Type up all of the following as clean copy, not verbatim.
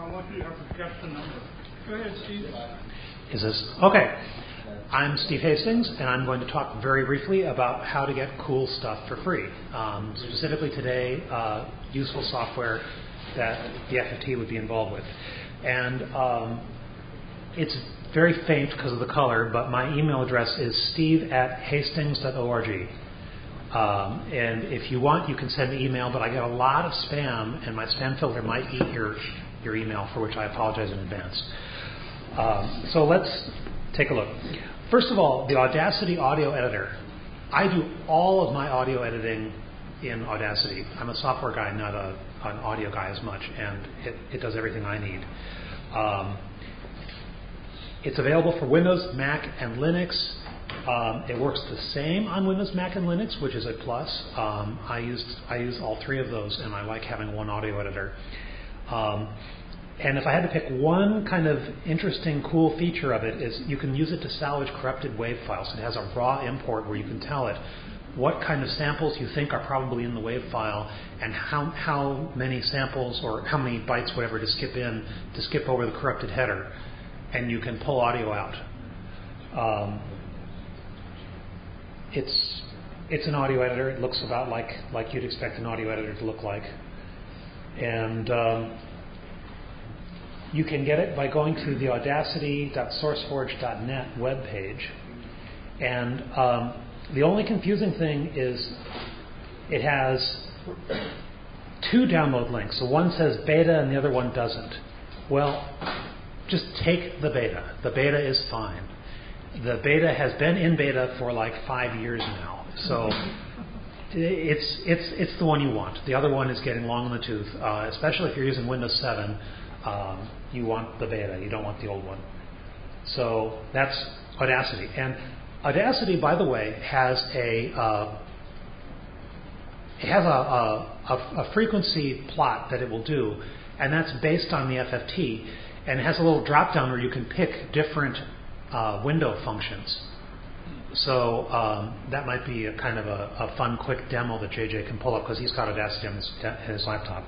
I want you to have to guess the number. Go ahead, Steve. Is this okay? I'm Steve Hastings, and I'm going to talk very briefly about how to get cool stuff for free. Specifically today, useful software that the FFT would be involved with. And it's very faint because of the color, but my email address is steve@hastings.org. And if you want, you can send me email, but I get a lot of spam, and my spam filter might eat your email, for which I apologize in advance. So let's take a look. First of all, the Audacity audio editor. I do all of my audio editing in Audacity. I'm a software guy, not an audio guy as much, and it does everything I need. It's available for Windows, Mac, and Linux. It works the same on Windows, Mac, and Linux, which is a plus. I use all three of those, and I like having one audio editor. And if I had to pick one kind of interesting, cool feature of it, is you can use it to salvage corrupted WAV files. It has a raw import where you can tell it what kind of samples you think are probably in the WAV file and how many samples or how many bytes, whatever, to skip over the corrupted header. And you can pull audio out. It's an audio editor. It looks about like you'd expect an audio editor to look like. And you can get it by going to the audacity.sourceforge.net webpage. And the only confusing thing is it has two download links. So one says beta and the other one doesn't. Well, just take the beta. The beta is fine. The beta has been in beta for like 5 years now. So it's the one you want. The other one is getting long in the tooth, especially if you're using Windows 7. You want the beta. You don't want the old one. So that's Audacity. And Audacity, by the way, has a frequency plot that it will do, and that's based on the FFT. And it has a little drop down where you can pick different window functions. So that might be a kind of a fun, quick demo that JJ can pull up because he's got Audacity on his laptop.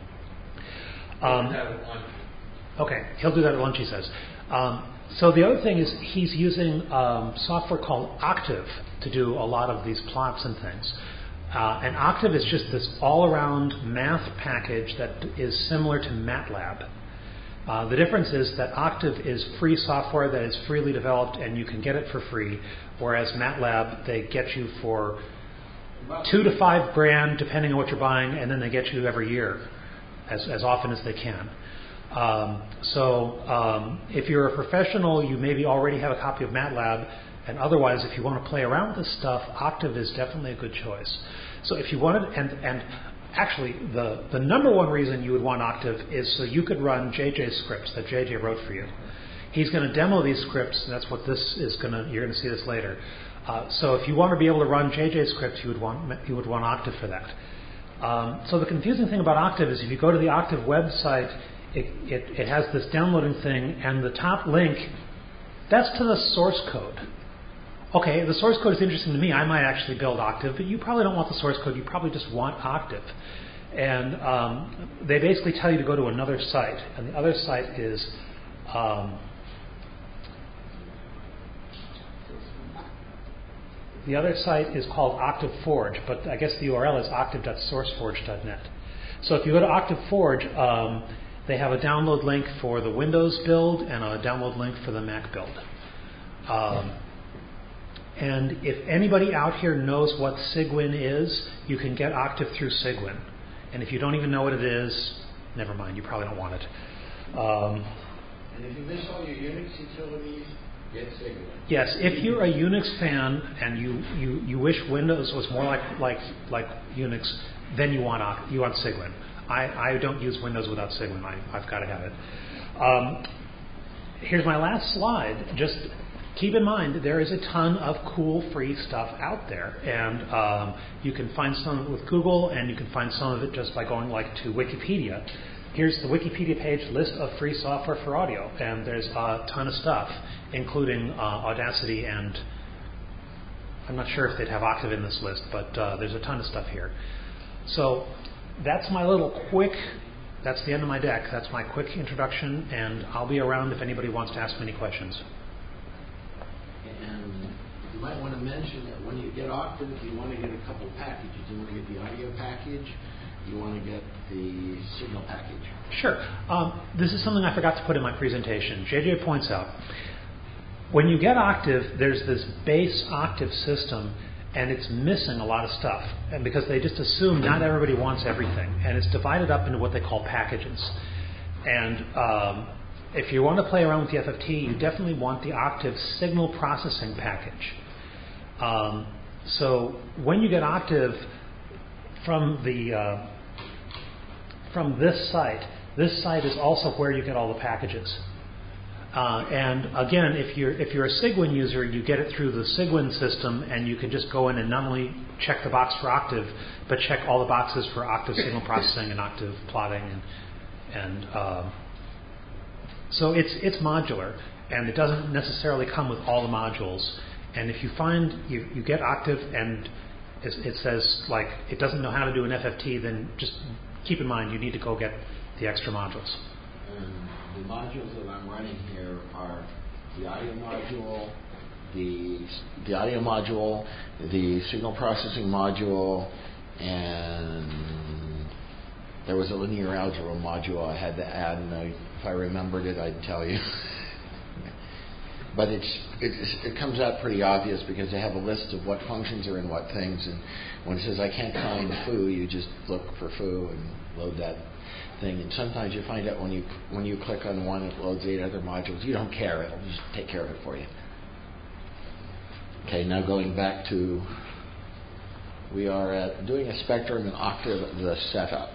Okay, he'll do that at lunch, he says. So the other thing is he's using software called Octave to do a lot of these plots and things. And Octave is just this all-around math package that is similar to MATLAB. The difference is that Octave is free software that is freely developed and you can get it for free, whereas MATLAB, they get you for $2,000 to $5,000 depending on what you're buying, and then they get you every year as often as they can. So if you're a professional, you maybe already have a copy of MATLAB, and otherwise, if you want to play around with this stuff, Octave is definitely a good choice. So if you wanted, and actually, the number one reason you would want Octave is so you could run JJ's scripts that JJ wrote for you. He's going to demo these scripts, and that's what this is going to. You're going to see this later. So if you want to be able to run JJ's scripts, you would want Octave for that. So the confusing thing about Octave is if you go to the Octave website, it has this downloading thing, and the top link, that's to the source code. Okay, the source code is interesting to me. I might actually build Octave, but you probably don't want the source code. You probably just want Octave. And they basically tell you to go to another site. And the other site is called Octave Forge, but I guess the URL is octave.sourceforge.net. So if you go to Octave Forge, they have a download link for the Windows build and a download link for the Mac build. And if anybody out here knows what Cygwin is, you can get Octave through Cygwin. And if you don't even know what it is, never mind, you probably don't want it. And if you miss all your Unix utilities, get Cygwin. Yes, if you're a Unix fan and you wish Windows was more like Unix, then you want Cygwin. I don't use Windows without Cygwin. I've got to have it. Here's my last slide. Just keep in mind there is a ton of cool free stuff out there, and you can find some of it with Google, and you can find some of it just by going to Wikipedia. Here's the Wikipedia page, list of free software for audio, and there's a ton of stuff, including Audacity, and I'm not sure if they'd have Octave in this list, but there's a ton of stuff here. So that's my little quick that's the end of my deck. That's my quick introduction, and I'll be around if anybody wants to ask me any questions. And you might want to mention that when you get Octave, you want to get a couple packages. You want to get the audio package. You want to get the signal package. Sure. This is something I forgot to put in my presentation. JJ points out, when you get Octave, there's this base Octave system, and it's missing a lot of stuff. And because they just assume not everybody wants everything. And it's divided up into what they call packages. And if you want to play around with the FFT, you definitely want the Octave signal processing package. So when you get Octave from this site is also where you get all the packages. And again, if you're a Cygwin user, you get it through the Cygwin system, and you can just go in and not only check the box for Octave, but check all the boxes for Octave signal processing and Octave plotting, and so it's modular, and it doesn't necessarily come with all the modules. And if you find you get Octave and it says like it doesn't know how to do an FFT, then just keep in mind you need to go get the extra modules. The modules that I'm running here are the audio module, the signal processing module, and there was a linear algebra module I had to add, and if I remembered it, I'd tell you. But it comes out pretty obvious because they have a list of what functions are in what things, and when it says I can't find foo, you just look for foo and load that thing. And sometimes you find out when you click on one, it loads 8 other modules. You don't care; it'll just take care of it for you. Okay, now going back to, we are doing a Spectrum and Octave the setup.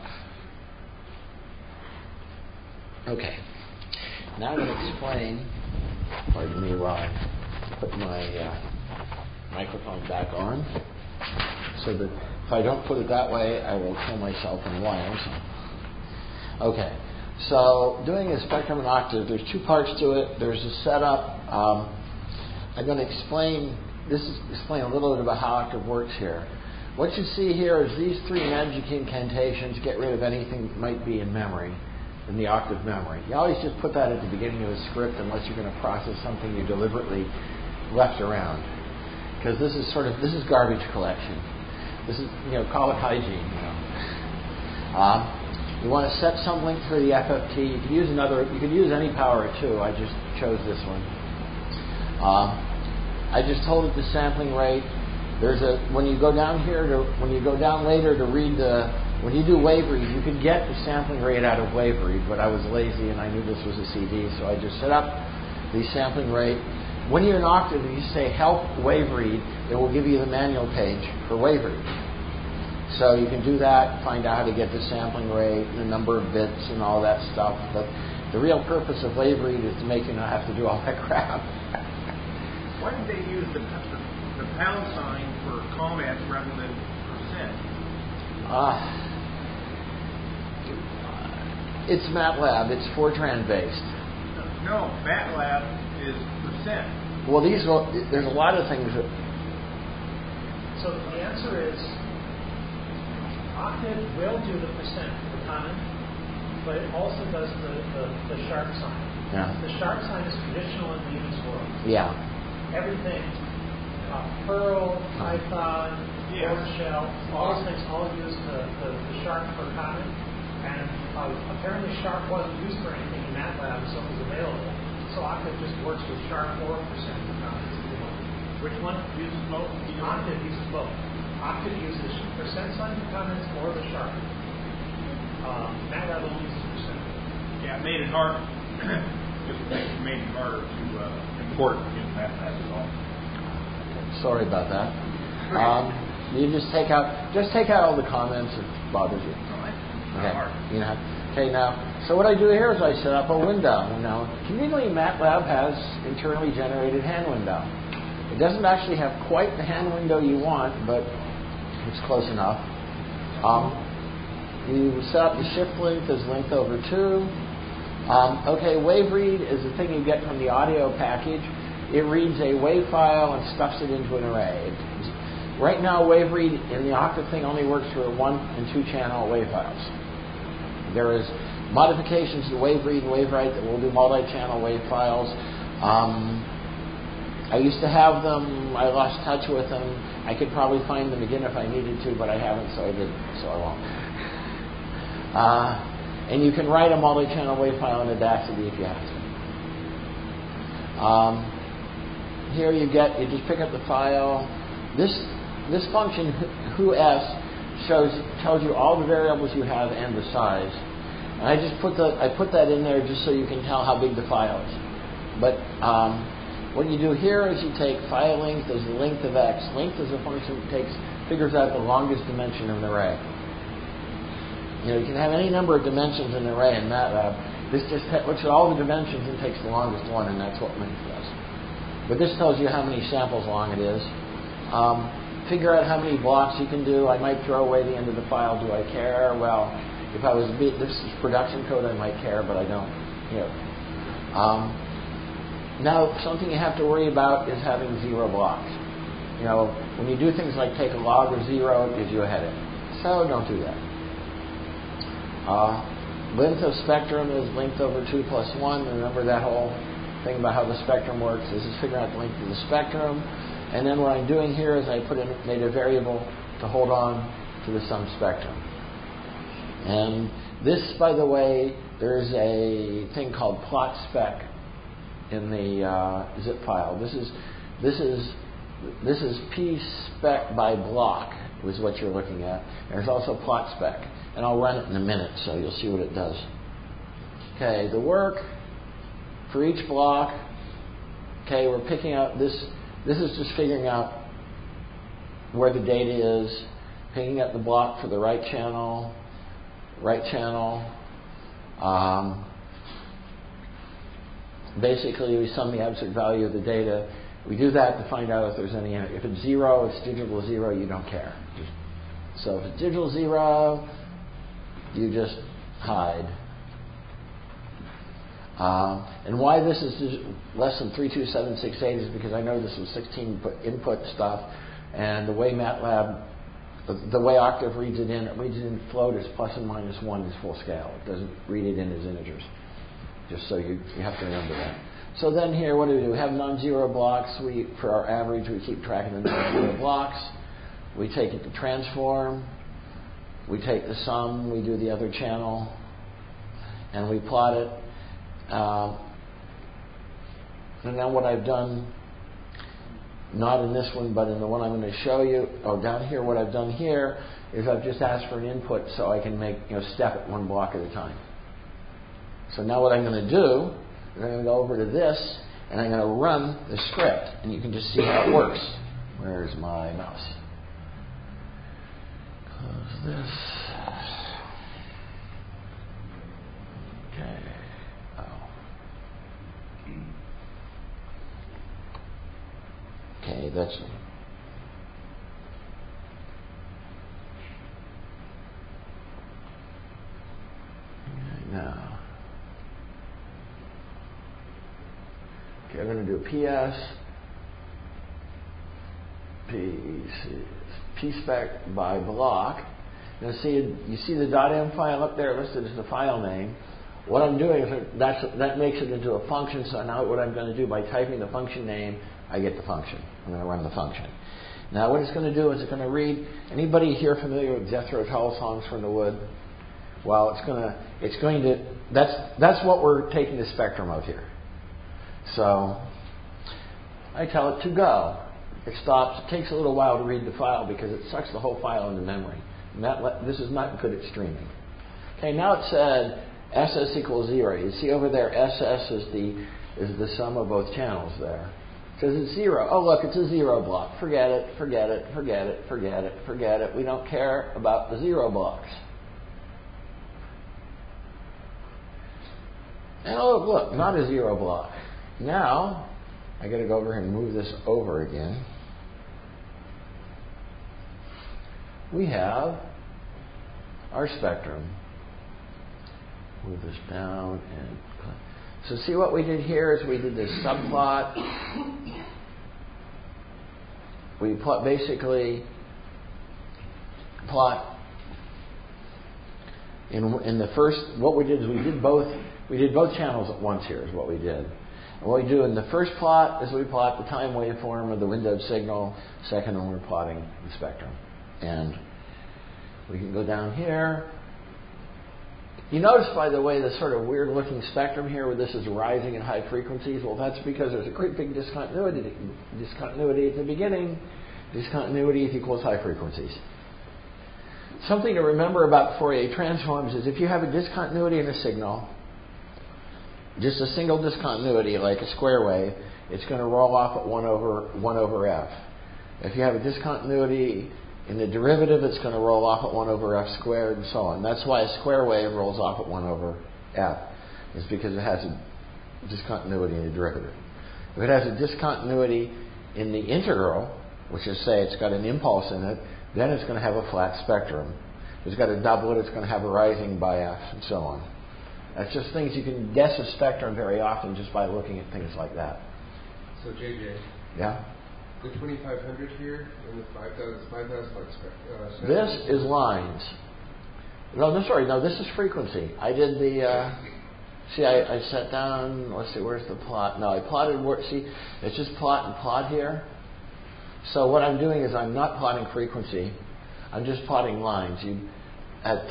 Okay, now I'm going to explain. Pardon me while I put my microphone back on, so that if I don't put it that way, I will kill myself in wires. Okay, so doing a Spectrum and Octave, there's 2 parts to it. There's a setup. I'm going to explain a little bit about how Octave works here. What you see here is these 3 magic incantations get rid of anything that might be in memory, in the Octave memory. You always just put that at the beginning of a script unless you're going to process something you deliberately left around. Because this is garbage collection. This is, call it hygiene, You want to set some link for the FFT. You could use any power too. I just chose this one. I just told it the sampling rate. When you go down later to read when you do Waveread, you can get the sampling rate out of Waveread, but I was lazy and I knew this was a CD, so I just set up the sampling rate. When you're in Octave, if you say help Waveread, it will give you the manual page for Waveread. So you can do that, find out how to get the sampling rate, the number of bits, and all that stuff. But the real purpose of Waveread is to make you not have to do all that crap. Why did they use the pound sign for comments rather than percent? It's MATLAB. It's Fortran based. No, MATLAB is percent. Well, there's a lot of things that. So the answer is Octave will do the percent for comment, but it also does the sharp sign. Yeah. The sharp sign is traditional in the Unix world. Yeah. Everything, Perl, Python, PowerShell, all those things all use the sharp for comment. And apparently Sharp wasn't used for anything in MATLAB, so it was available. So Octave just works with Sharp or percent for comments. Which one uses both? Octave uses both. Octave uses percent sign for comments or the Sharp. MATLAB only uses percent. Yeah, it made it hard. Just made it harder to import in MATLAB at all. Sorry about that. You just take out all the comments that bothers you. Okay. Now, so what I do here is I set up a window. Now, conveniently, MATLAB has internally generated hand window. It doesn't actually have quite the hand window you want, but it's close enough. You set up the shift length as length over 2. Okay, Waveread is the thing you get from the audio package. It reads a WAV file and stuffs it into an array. Right now, Waveread in the Octave thing only works for 1 and 2 channel WAV files. modifications to wave read and wave write that will do multi-channel wave files. I used to have them. I lost touch with them. I could probably find them again if I needed to, but I haven't, so I didn't. So I won't. And you can write a multi-channel wave file in Audacity if you have to. Here you just pick up the file. This function whoS tells you all the variables you have and the size. And I put that in there just so you can tell how big the file is. But what you do here is you take file length as the length of x. Length is a function that figures out the longest dimension of an array. You can have any number of dimensions in an array in MATLAB. This just looks at all the dimensions and takes the longest one, and that's what length does. But this tells you how many samples long it is. Figure out how many blocks you can do. I might throw away the end of the file. Do I care? Well, if this is production code, I might care, but I don't here. Now, something you have to worry about is having 0 blocks. When you do things like take a log of 0, it gives you a headache. So don't do that. Length of spectrum is length over 2 plus 1. Remember that whole thing about how the spectrum works. This is figuring out the length of the spectrum. And then what I'm doing here is I made a variable to hold on to the sum spectrum. And this, by the way, there's a thing called plot spec in the zip file. This is p spec by block was what you're looking at. There's also plot spec, and I'll run it in a minute, so you'll see what it does. Okay, the work for each block. Okay, we're picking out this. This is just figuring out where the data is, picking up the block for the right channel. Basically, we sum the absolute value of the data. We do that to find out if there's any. If it's 0, it's digital 0. You don't care. So if it's digital 0, you just hide. And why this is less than 32768 is because I know this was 16 input stuff, and the way MATLAB, the way Octave reads it in float as plus and minus 1 is full scale. It doesn't read it in as integers. Just so you have to remember that. So then here, what do? We have non-zero blocks. For our average, we keep track of the non-zero blocks. We take it to transform. We take the sum. We do the other channel, and we plot it. And then what I've done, not in this one, but in the one I'm going to show you, down here, what I've done here is I've just asked for an input so I can make step it one block at a time. So now what I'm going to do is I'm going to go over to this, and I'm going to run the script, and you can just see how it works. Where's my mouse? Close this. Okay. Okay, that's now. Okay, I'm going to do PS, pspec by block. Now you see the .m file up there listed as the file name. What I'm doing is that makes it into a function. So now what I'm going to do by typing the function name, I get the function. I'm going to run the function. Now what it's going to do is it's going to read. Anybody here familiar with Jethro Tull Songs from the Wood? Well, it's going to. That's what we're taking the spectrum of here. So I tell it to go. It stops. It takes a little while to read the file because it sucks the whole file into memory. And this is not good at streaming. Okay, now it said SS equals 0. You see over there, SS is the sum of both channels there. It says it's 0. Oh, look, it's a 0 block. Forget it. We don't care about the 0 blocks. And oh, look, not a 0 block. Now, I got to go over here and move this over again. We have our spectrum. Move this down and so see what we did here is we did this subplot. We basically plot in the first, what we did is we did both channels at once here is what we did. And what we do in the first plot is we plot the time waveform of the windowed signal. Second one, we're plotting the spectrum. And we can go down here. You notice, by the way, the sort of weird-looking spectrum here where this is rising in high frequencies. Well, that's because there's a great big discontinuity at the beginning. Discontinuity equals high frequencies. Something to remember about Fourier transforms is if you have a discontinuity in a signal, just a single discontinuity like a square wave, it's going to roll off at 1 over f. If you have a discontinuity in the derivative, it's going to roll off at 1 over f squared and so on. That's why a square wave rolls off at 1 over f. It's because it has a discontinuity in the derivative. If it has a discontinuity in the integral, which is, say, it's got an impulse in it, then it's going to have a flat spectrum. If it's got a doublet, it's going to have a rising by f, and so on. That's just things you can guess a spectrum very often just by looking at things like that. So, JJ. Yeah? The 2500 here and the 5000 like this is lines. No, this is frequency. I did the... I set down... Let's see, where's the plot? No, I plotted... See, it's just plot and plot here. So what I'm doing is I'm not plotting frequency. I'm just plotting lines. At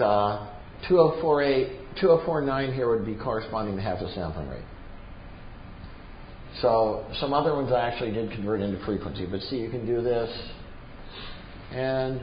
2049 here would be corresponding to half the sampling rate. So some other ones I actually did convert into frequency. But see, you can do this. And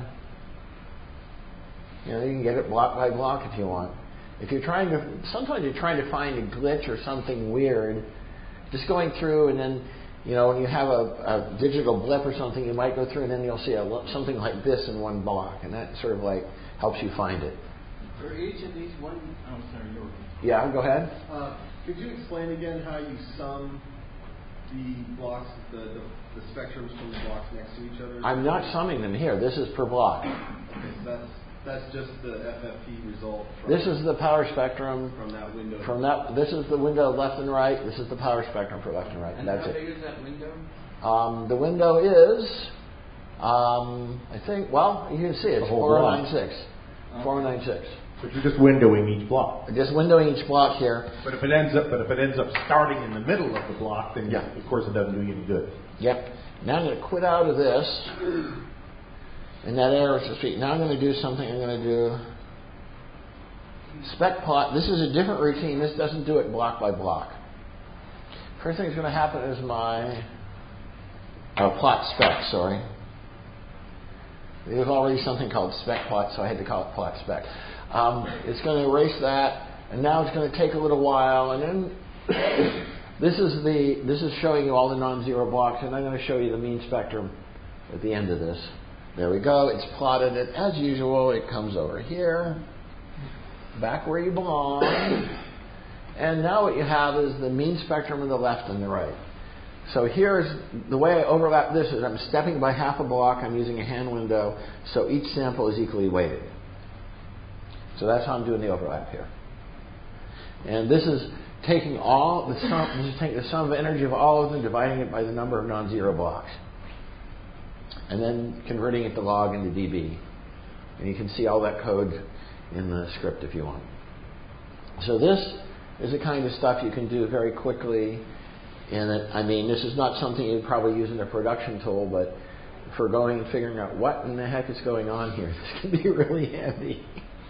you can get it block by block if you want. If you're sometimes you're trying to find a glitch or something weird, just going through and then, when you have a digital blip or something, you might go through and then you'll see something like this in one block, and that sort of like helps you find it. For each of these sorry. Yeah, go ahead. Could you explain again how you sum the blocks, the spectrums from the blocks next to each other? I'm not summing them here. This is per block. Okay, that's just the FFT result. This is the power spectrum from that window. This is the window left and right. This is the power spectrum for left and right. And that's how it. big is that window? The window is, I think. Well, you can see it's 4096. 4096. But you're just windowing each block. Just windowing each block here. But if it ends up starting in the middle of the block, then of course it doesn't do you any good. Yep. Now I'm going to quit out of this. And that arrow is straight. Now I'm going to do something. I'm going to do spec plot. This is a different routine. This doesn't do it block by block. First thing that's going to happen is my plot spec. Sorry. There's already something called spec plot, so I had to call it plot spec. It's going to erase that, and now it's going to take a little while, and then this is showing you all the non-zero blocks, and I'm going to show you the mean spectrum at the end of this. There we go. It's plotted it as usual. It comes over here, back where you belong, and now what you have is the mean spectrum on the left and the right. So here's the way I overlap this is I'm stepping by half a block. I'm using a hand window, so each sample is equally weighted. So that's how I'm doing the overlap here. And this is taking the sum of energy of all of them, dividing it by the number of non-zero blocks, and then converting it to log into dB. And you can see all that code in the script if you want. So this is the kind of stuff you can do very quickly. This is not something you'd probably use in a production tool, but for going and figuring out what in the heck is going on here, this can be really handy.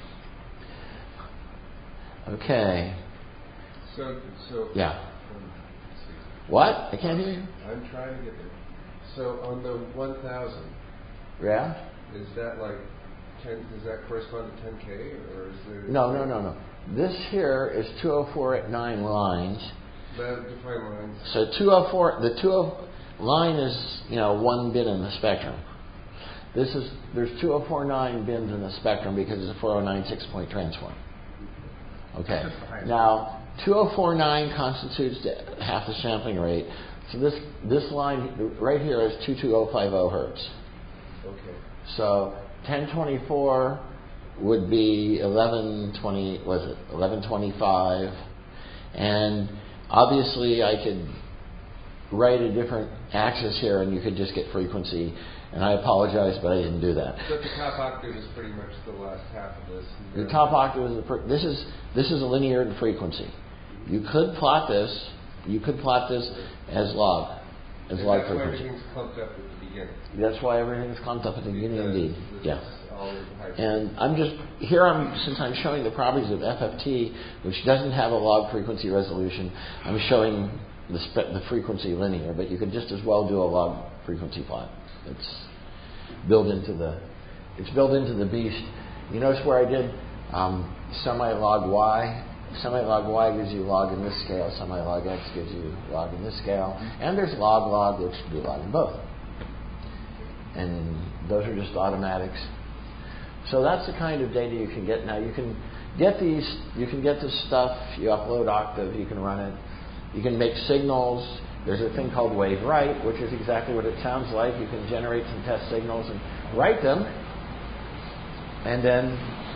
Okay. So yeah. What? I can't hear you. I'm trying to get there. So on the 1000. Yeah. Is that like 10? Does that correspond to 10K, or is there? No. This here is 204 at 9 lines. Define lines. So 204. The 20 line is 1 bit in the spectrum. There's 2049 bins in the spectrum because it's a 4096 point transform. Okay. Now 2049 constitutes half the sampling rate. So this line right here is 22050 hertz. Okay. So 1024 would be 1120. Was it 1125? And obviously I could write a different axis here, and you could just get frequency. And I apologize, but I didn't do that. So the top octave is pretty much the last half of this. The top octave is this is a linear frequency. You could plot this. You could plot this as log and log that's why frequency. everything's clumped up at the beginning. That's why everything's clumped up at the beginning, indeed. This Yeah. is all high And since I'm showing the properties of FFT, which doesn't have a log frequency resolution, I'm showing the frequency linear, but you could just as well do a log frequency plot. It's built into the beast. You notice where I did semi-log y. Semi-log y gives you log in this scale. Semi-log x gives you log in this scale. And there's log, which can be log in both. And those are just automatics. So that's the kind of data you can get now. You can get these. You can get this stuff. You upload Octave. You can run it. You can make signals. There's a thing called WaveWrite, which is exactly what it sounds like. You can generate some test signals and write them. And then,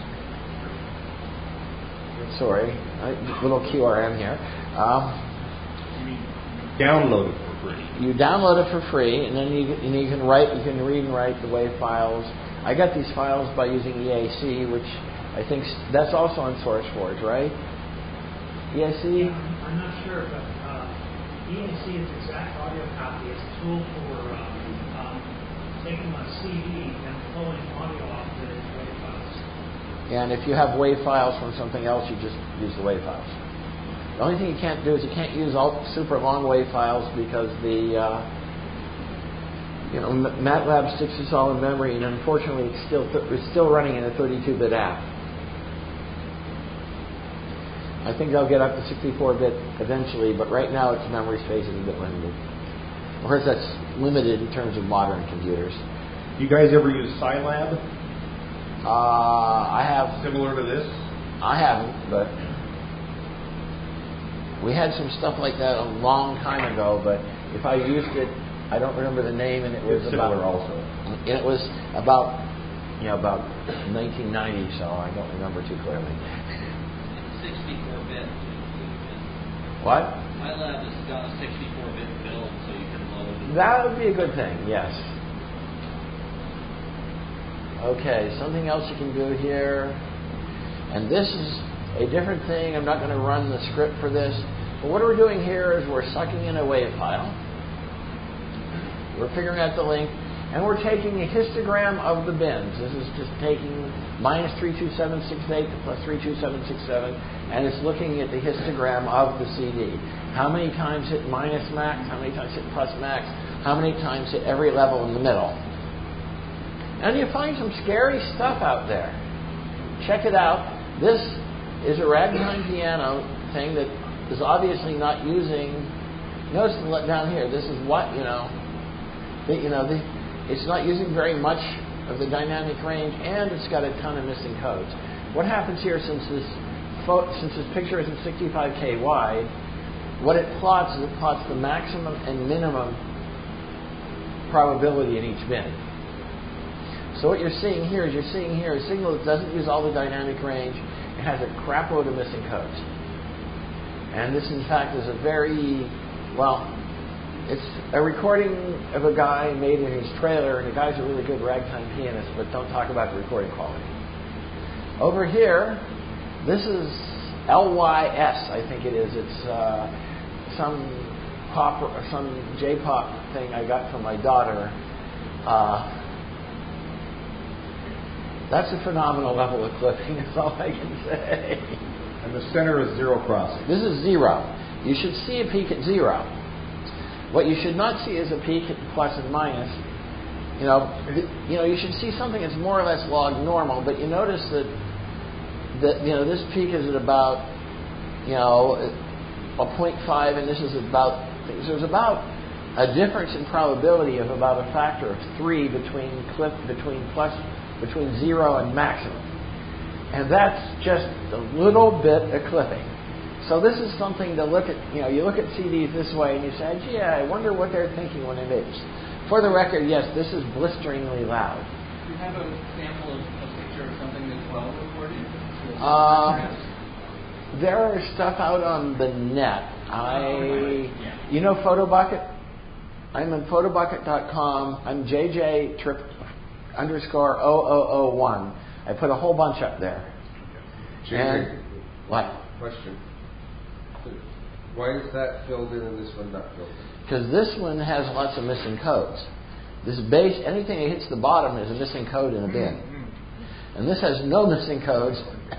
little QRM here. Download it for free. You download it for free, and then you can write. You can read and write the WAV files. I got these files by using EAC, which I think that's also on SourceForge, right? EAC? I'm not sure, but EAC is exact audio copy. It's a tool for taking a CD and pulling audio off the WAV files. And if you have WAV files from something else, you just use the WAV files. The only thing you can't do is you can't use all super long WAV files because the MATLAB sticks this all in memory, and unfortunately, it's still running in a 32-bit app. I think they'll get up to 64-bit eventually, but right now its memory space is a bit limited. Of course, that's limited in terms of modern computers. You guys ever use Scilab? I have. Similar to this? I haven't, but we had some stuff like that a long time ago. But if I used it, I don't remember the name, and it was similar also. And it was about 1990, so I don't remember too clearly. 64-bit. What? MyLab has got a 64-bit build, so you can load it. That would be a good thing, yes. Okay, something else you can do here. And this is a different thing. I'm not going to run the script for this. But what we're doing here is we're sucking in a WAV file. We're figuring out the link. And we're taking a histogram of the bins. This is just taking minus 32768 to plus 32767. And it's looking at the histogram of the CD. How many times hit minus max? How many times hit plus max? How many times hit every level in the middle? And you find some scary stuff out there. Check it out. This is a ragtime piano thing that is obviously not using. Notice down here. This is what it's not using very much of the dynamic range, and it's got a ton of missing codes. What happens here, since this picture isn't 65K wide, what it plots is it plots the maximum and minimum probability in each bin. So what you're seeing here is a signal that doesn't use all the dynamic range. It has a crap load of missing codes. And this, in fact, is it's a recording of a guy made in his trailer, and the guy's a really good ragtime pianist, but don't talk about the recording quality. Over here, this is LYS, I think it is. It's some pop or some J-pop thing I got from my daughter. That's a phenomenal level of clipping, is all I can say. And the center is zero crossing. This is 0. You should see a peak at 0. What you should not see is a peak at plus and minus. You should see something that's more or less log normal, but you notice that this peak is at about a 0.5, and this is about. So there's about a difference in probability of about a factor of 3 between 0 and maximum, and that's just a little bit of clipping. So this is something to look at. You look at CDs this way and you say, gee, I wonder what they're thinking when they make this. For the record, yes, this is blisteringly loud. Do you have a sample of a picture of something that's well recorded? There are stuff out on the net. You know PhotoBucket? I'm on photobucket.com. I'm JJ_0001. I put a whole bunch up there. And what? Question. Why is that filled in and this one not filled in? Because this one has lots of missing codes. This base, anything that hits the bottom is a missing code in a bin. And this has no missing codes.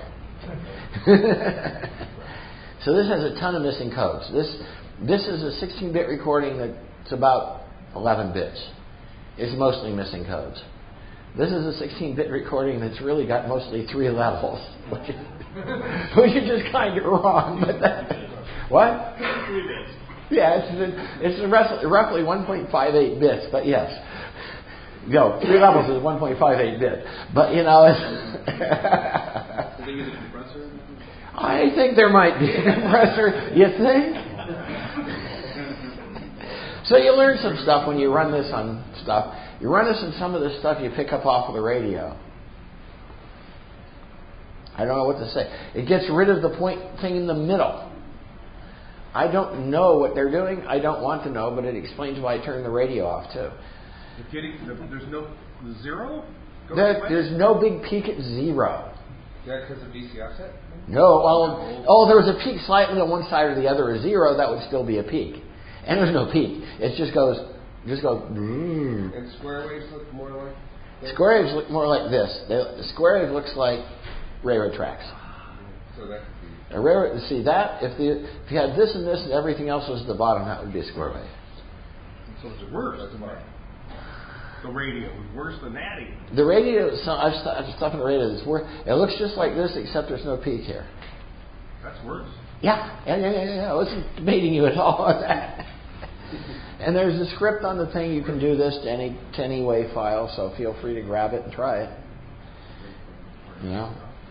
So this has a ton of missing codes. This is a 16-bit recording that's about 11 bits. It's mostly missing codes. This is a 16-bit recording that's really got mostly 3 levels, which is just kind of wrong. But what? 3 bits. Yeah, it's roughly 1.58 bits, but yes. No, 3 levels is 1.58 bit. But, you know, it's... Do they use a compressor? I think there might be a compressor. You think? So you learn some stuff when you run this on stuff. You run this on some of the stuff you pick up off of the radio. I don't know what to say. It gets rid of the point thing in the middle. I don't know what they're doing. I don't want to know, but it explains why I turned the radio off too. There's no zero? There's no big peak at 0. Is that because of DC offset? No. Well, there was a peak slightly on one side or the other, a 0. That would still be a peak. And there's no peak. It just goes. And square waves look more like. Square waves look more like this. The square wave looks like railroad tracks. So that could be. A railroad. See that if you had this and this and everything else was at the bottom, that would be a square wave. So it's worse than that. The radio is worse than that even. The radio. I've stuff in the radio that's worse. It looks just like this, except there's no peak here. That's worse. Yeah. I wasn't debating you at all on that. And there's a script on the thing. You can do this to any WAV file, so feel free to grab it and try it. You know.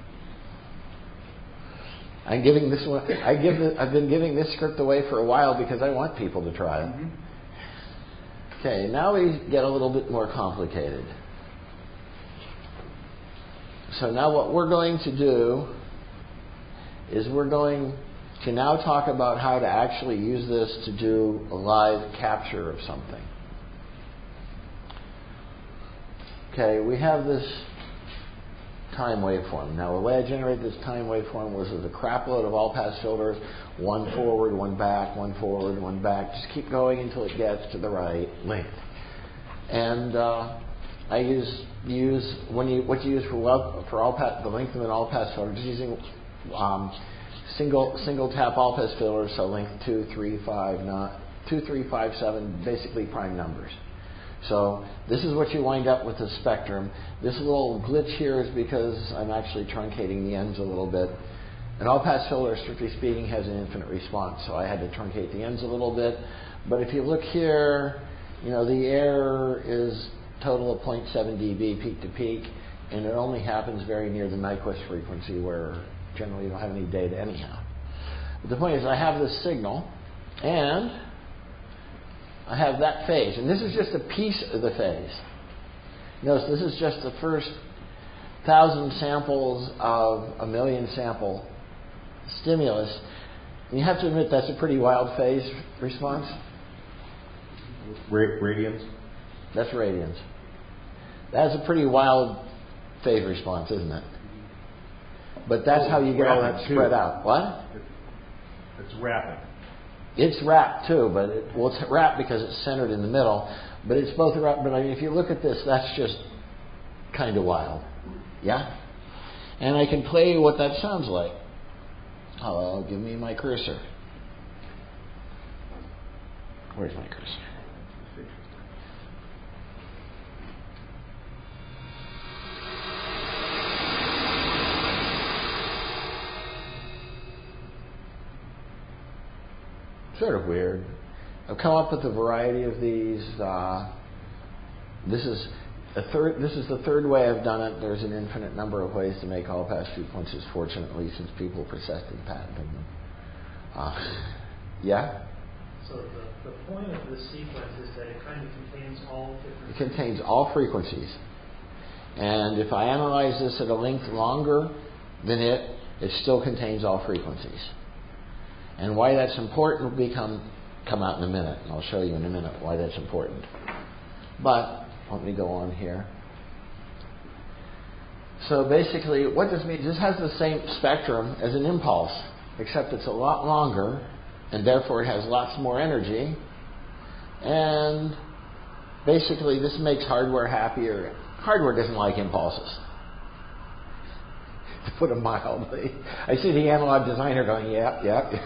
I'm giving this one. I've been giving this script away for a while because I want people to try it. Mm-hmm. Okay, now we get a little bit more complicated. So now what we're going to do is we're going to now talk about how to actually use this to do a live capture of something. Okay, we have this time waveform. Now the way I generated this time waveform was with a crap load of all-pass filters, one forward, one back, one forward, one back. Just keep going until it gets to the right length. And I use what you use for all-pass, the length of an all-pass filter, just using single tap all-pass filter, so length 2, 3, 5, 7, basically prime numbers. So this is what you wind up with the spectrum. This little glitch here is because I'm actually truncating the ends a little bit. An all-pass filter, strictly speaking, has an infinite response, so I had to truncate the ends a little bit. But if you look here, you know, the error is total of 0.7 dB peak to peak, and it only happens very near the Nyquist frequency where generally you don't have any data anyhow. But the point is I have this signal, and I have that phase. And this is just a piece of the phase. Notice this is just the first 1,000 samples of a 1,000,000 sample stimulus. And you have to admit that's a pretty wild phase response. Radians? That's radians. That's a pretty wild phase response, isn't it? But that's how you get all that spread out. What? It's rapid. It's wrapped too, but it's wrapped because it's centered in the middle. But it's both wrapped. But I mean, if you look at this, that's just kind of wild, yeah. And I can play what that sounds like. Oh, give me my cursor. Where's my cursor? Sort of weird. I've come up with a variety of these. This is the third way I've done it. There's an infinite number of ways to make all-pass frequencies, fortunately, since people persist in patenting them. Yeah? So the point of this sequence is that it kind of contains all different... It contains all frequencies. And if I analyze this at a length longer than it still contains all frequencies. And why that's important will become come out in a minute, and I'll show you in a minute why that's important. But let me go on here. So basically, what this means, this has the same spectrum as an impulse, except it's a lot longer, and therefore it has lots more energy. And basically, this makes hardware happier. Hardware doesn't like impulses, to put it mildly. I see the analog designer going, yep.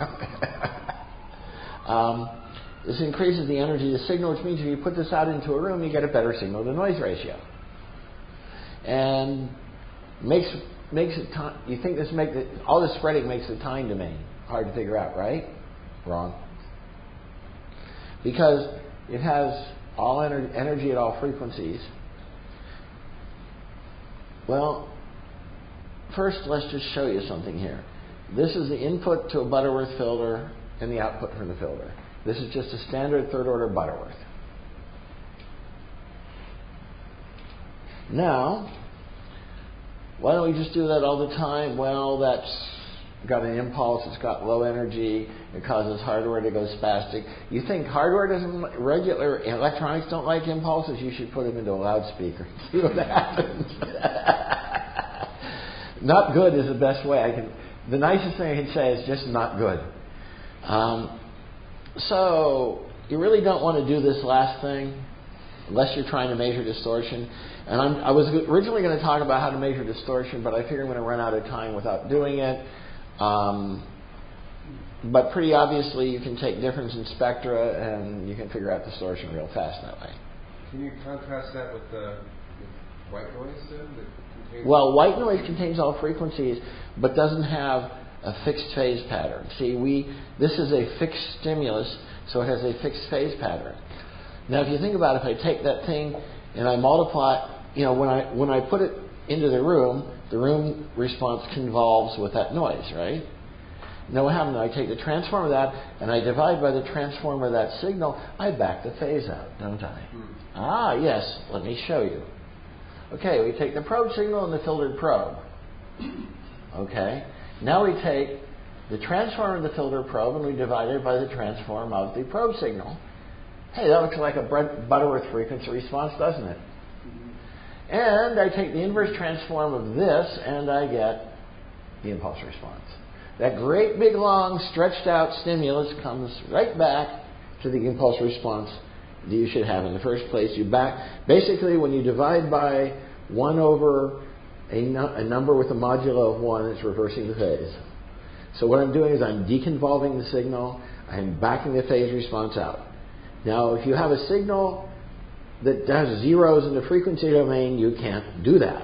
This increases the energy of the signal, which means if you put this out into a room, you get a better signal-to-noise ratio. And makes it you think this all this spreading makes the time domain hard to figure out, right? Wrong. Because it has all energy at all frequencies. Well, first let's just show you something here. This is the input to a Butterworth filter and the output from the filter. This is just a standard third order Butterworth. Now, why don't we just do that all the time? Well, that's got an impulse, it's got low energy, it causes hardware to go spastic. You think hardware regular electronics don't like impulses? You should put them into a loudspeaker. See what happens. Not good is the best way. The nicest thing I can say is just not good. So you really don't want to do this last thing unless you're trying to measure distortion. And I was originally going to talk about how to measure distortion, but I figure I'm going to run out of time without doing it. But pretty obviously you can take difference in spectra and you can figure out distortion real fast that way. Can you contrast that with white noise then? Well, white noise contains all frequencies but doesn't have a fixed phase pattern. See, this is a fixed stimulus, so it has a fixed phase pattern. Now, if you think about it, if I take that thing and I multiply, when I put it into the room response convolves with that noise, right? Now what happens? I take the transform of that and I divide by the transform of that signal, I back the phase out, don't I? Ah, yes, let me show you. Okay, we take the probe signal and the filtered probe. Okay, now we take the transform of the filtered probe and we divide it by the transform of the probe signal. Hey, that looks like a Butterworth frequency response, doesn't it? And I take the inverse transform of this and I get the impulse response. That great big long stretched out stimulus comes right back to the impulse response that you should have in the first place. Basically, when you divide by 1 over a number with a modulo of 1, it's reversing the phase. So what I'm doing is I'm deconvolving the signal, I'm backing the phase response out. Now, if you have a signal that has zeros in the frequency domain, you can't do that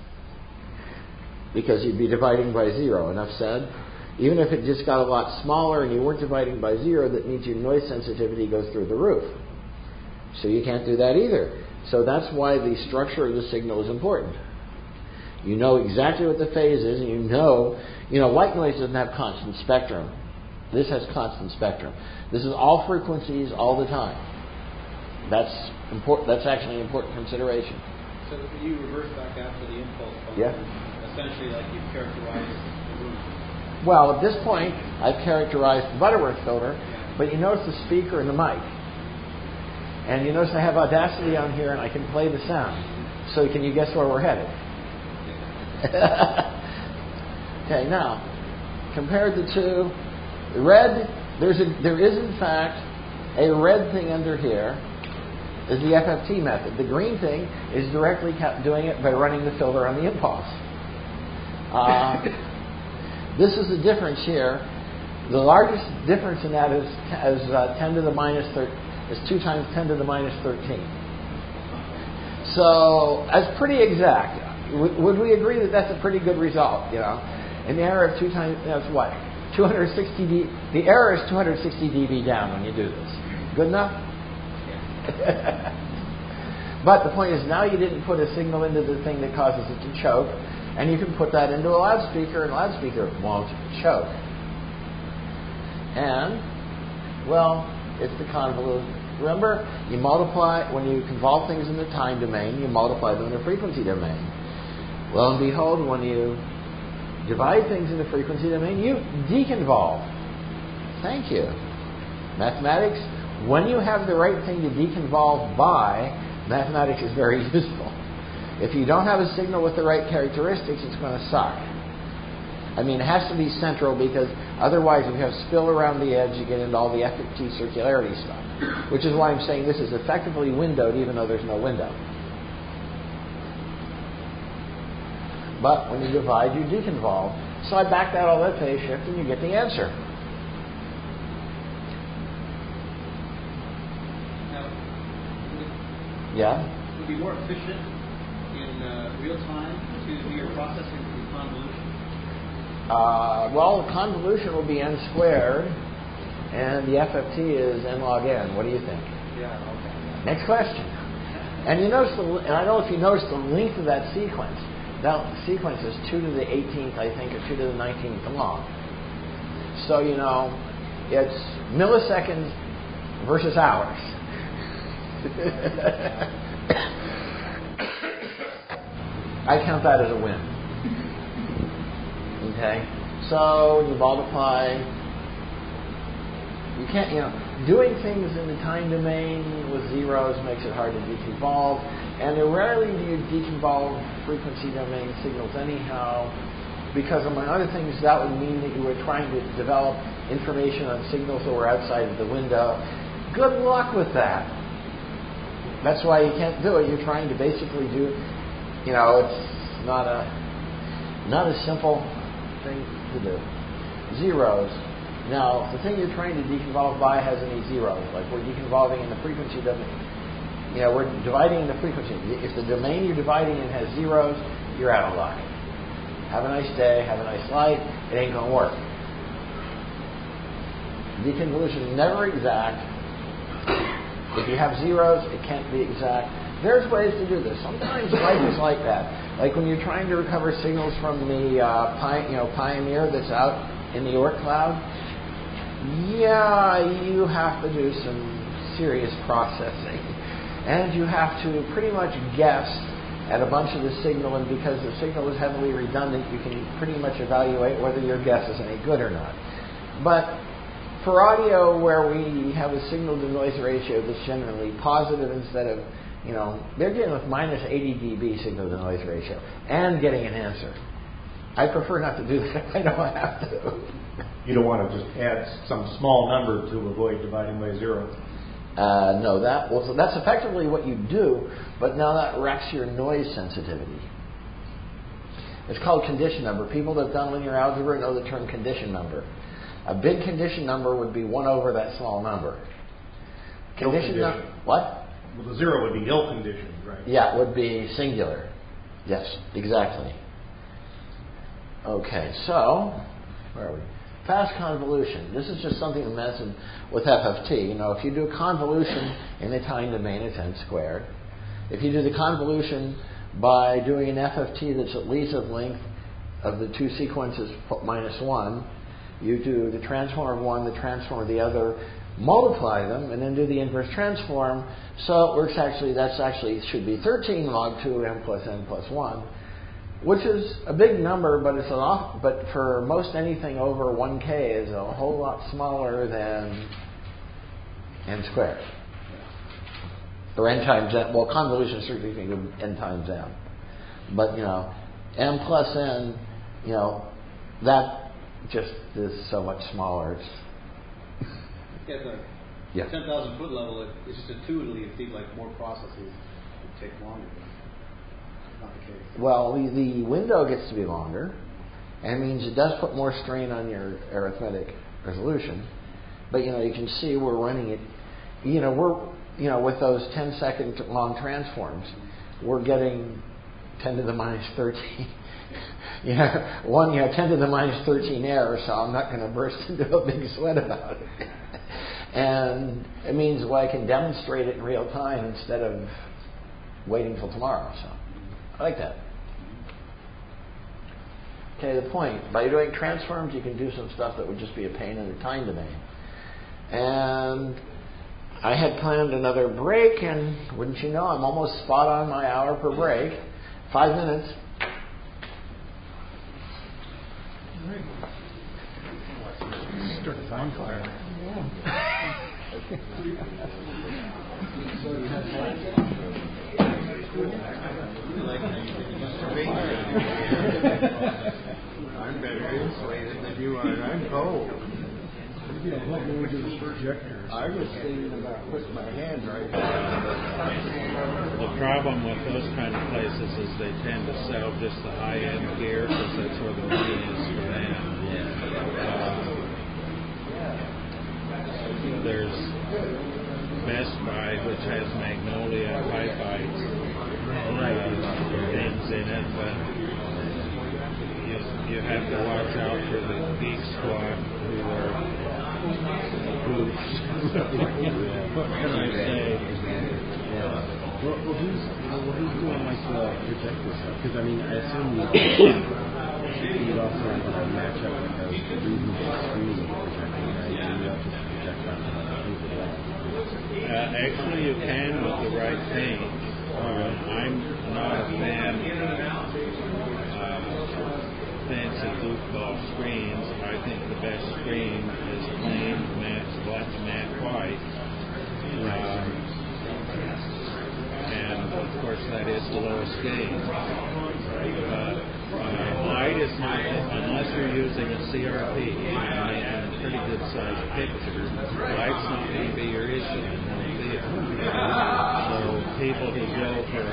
because you'd be dividing by 0. Enough said. Even if it just got a lot smaller and you weren't dividing by 0, that means your noise sensitivity goes through the roof. So you can't do that either. So that's why the structure of the signal is important. You know exactly what the phase is, and you know, white noise doesn't have constant spectrum. This has constant spectrum. This is all frequencies all the time. That's important. That's actually an important consideration. So you reverse back after the impulse function. Yeah. Essentially, like you've characterized the room. Well, at this point, I've characterized the Butterworth filter, but you notice the speaker and the mic. And you notice I have Audacity on here and I can play the sound. So can you guess where we're headed? Okay, now, compare the two. The red, there is in fact a red thing under here is the FFT method. The green thing is directly doing it by running the filter on the impulse. This is the difference here. The largest difference in that is 10 to the minus 2 times 10 to the minus 13. So that's pretty exact. Would we agree that that's a pretty good result? And the error of 2 times, that's what? 260 dB. The error is 260 dB down when you do this. Good enough? But the point is, now you didn't put a signal into the thing that causes it to choke, and you can put that into a loudspeaker, and a loudspeaker won't choke. And, well, it's the convoluted. Remember, you multiply, when you convolve things in the time domain, you multiply them in the frequency domain. Lo and behold, when you divide things in the frequency domain, you deconvolve. Thank you. Mathematics, when you have the right thing to deconvolve by, mathematics is very useful. If you don't have a signal with the right characteristics, it's going to suck. I mean, it has to be central because otherwise if you have spill around the edge, you get into all the FFT circularity stuff, which is why I'm saying this is effectively windowed even though there's no window. But when you divide, you deconvolve. So I backed out all that phase shift and you get the answer. Now, Yeah? would it be more efficient in real time to do your processing through convolution? Well, the convolution will be n squared, and the FFT is n log n. What do you think? Yeah, okay. Next question. And you notice, and I don't know if you noticed the length of that sequence. That sequence is 2 to the 18th, I think, or 2 to the 19th long. So, you know, it's milliseconds versus hours. I count that as a win. Okay? So, when you multiply, you can't, you know, doing things in the time domain with zeros makes it hard to deconvolve, and rarely do you deconvolve frequency domain signals anyhow, because among other things, that would mean that you were trying to develop information on signals that were outside of the window. Good luck with that. That's why you can't do it. You're trying to basically do, you know, it's not a simple thing to do. Zeros. Now, the thing you're trying to deconvolve by has any zeros. Like we're deconvolving in the frequency domain. You know, we're dividing in the frequency. If the domain you're dividing in has zeros, you're out of luck. Have a nice day, have a nice life. It ain't going to work. Deconvolution is never exact. If you have zeros, it can't be exact. There's ways to do this. Sometimes life is like that. Like when you're trying to recover signals from the Pioneer that's out in the Oort cloud. Yeah, you have to do some serious processing. And you have to pretty much guess at a bunch of the signal, and because the signal is heavily redundant, you can pretty much evaluate whether your guess is any good or not. But for audio where we have a signal-to-noise ratio that's generally positive instead of, you know, they're dealing with minus 80 dB signal-to-noise ratio and getting an answer. I prefer not to do that if I don't have to. You don't want to just add some small number to avoid dividing by zero. No, so that's effectively what you do, but now that wrecks your noise sensitivity. It's called condition number. People that have done linear algebra know the term condition number. A big condition number would be 1 over that small number. Condition number. What? Well, the zero would be ill-conditioned, right? Yeah, it would be singular. Yes, exactly. Okay, so where are we? Fast convolution. This is just something to mention with FFT. You know, if you do a convolution in the time domain, it's n squared. If you do the convolution by doing an FFT that's at least of length of the two sequences minus 1, you do the transform of one, the transform of the other, multiply them, and then do the inverse transform. So it works actually, should be 13 log 2m plus n plus 1, which is a big number, but but for most anything over 1k is a whole lot smaller than n squared. Or n times n. Well, convolution strictly speaking n times m. But, you know, m plus n, you know, that just is so much smaller. At the Yeah. 10,000 foot level, it's just intuitively it seems like more processes would take longer. Not the case. Well, the window gets to be longer, and it means it does put more strain on your arithmetic resolution. But, you know, you can see we're running it, with those 10-second long transforms, we're getting 10 to the minus 13. 10 to the minus 13 error, so I'm not going to burst into a big sweat about it. And it means, well, I can demonstrate it in real time instead of waiting till tomorrow. So I like that. Okay, the point. By doing transforms, you can do some stuff that would just be a pain in the time domain. And I had planned another break, and wouldn't you know, I'm almost spot on my hour per break. 5 minutes. Start a bonfire. Yeah. I'm better insulated than you are. I'm cold. I was thinking about putting my hand right there. The problem with those kind of places is they tend to sell just the high-end gear because that's where the money is for them. There's Best Buy, which has Magnolia pipe things in it, but you have to watch out for the geek squad who are goofs. What can I say? Well, who's doing like the projector stuff? Because I mean, I assume you'd also want to match up with the reasonable screen of the projector, right? And you have to project on things as well. Actually, you can with the right thing. I'm not a fan fancy goofball screens. I think the best screen is plain matte white. And of course that is the lowest gain. But light is not, unless you're using a CRP and making a pretty good sized picture, light's not going to be your issue in home theater. So people who go for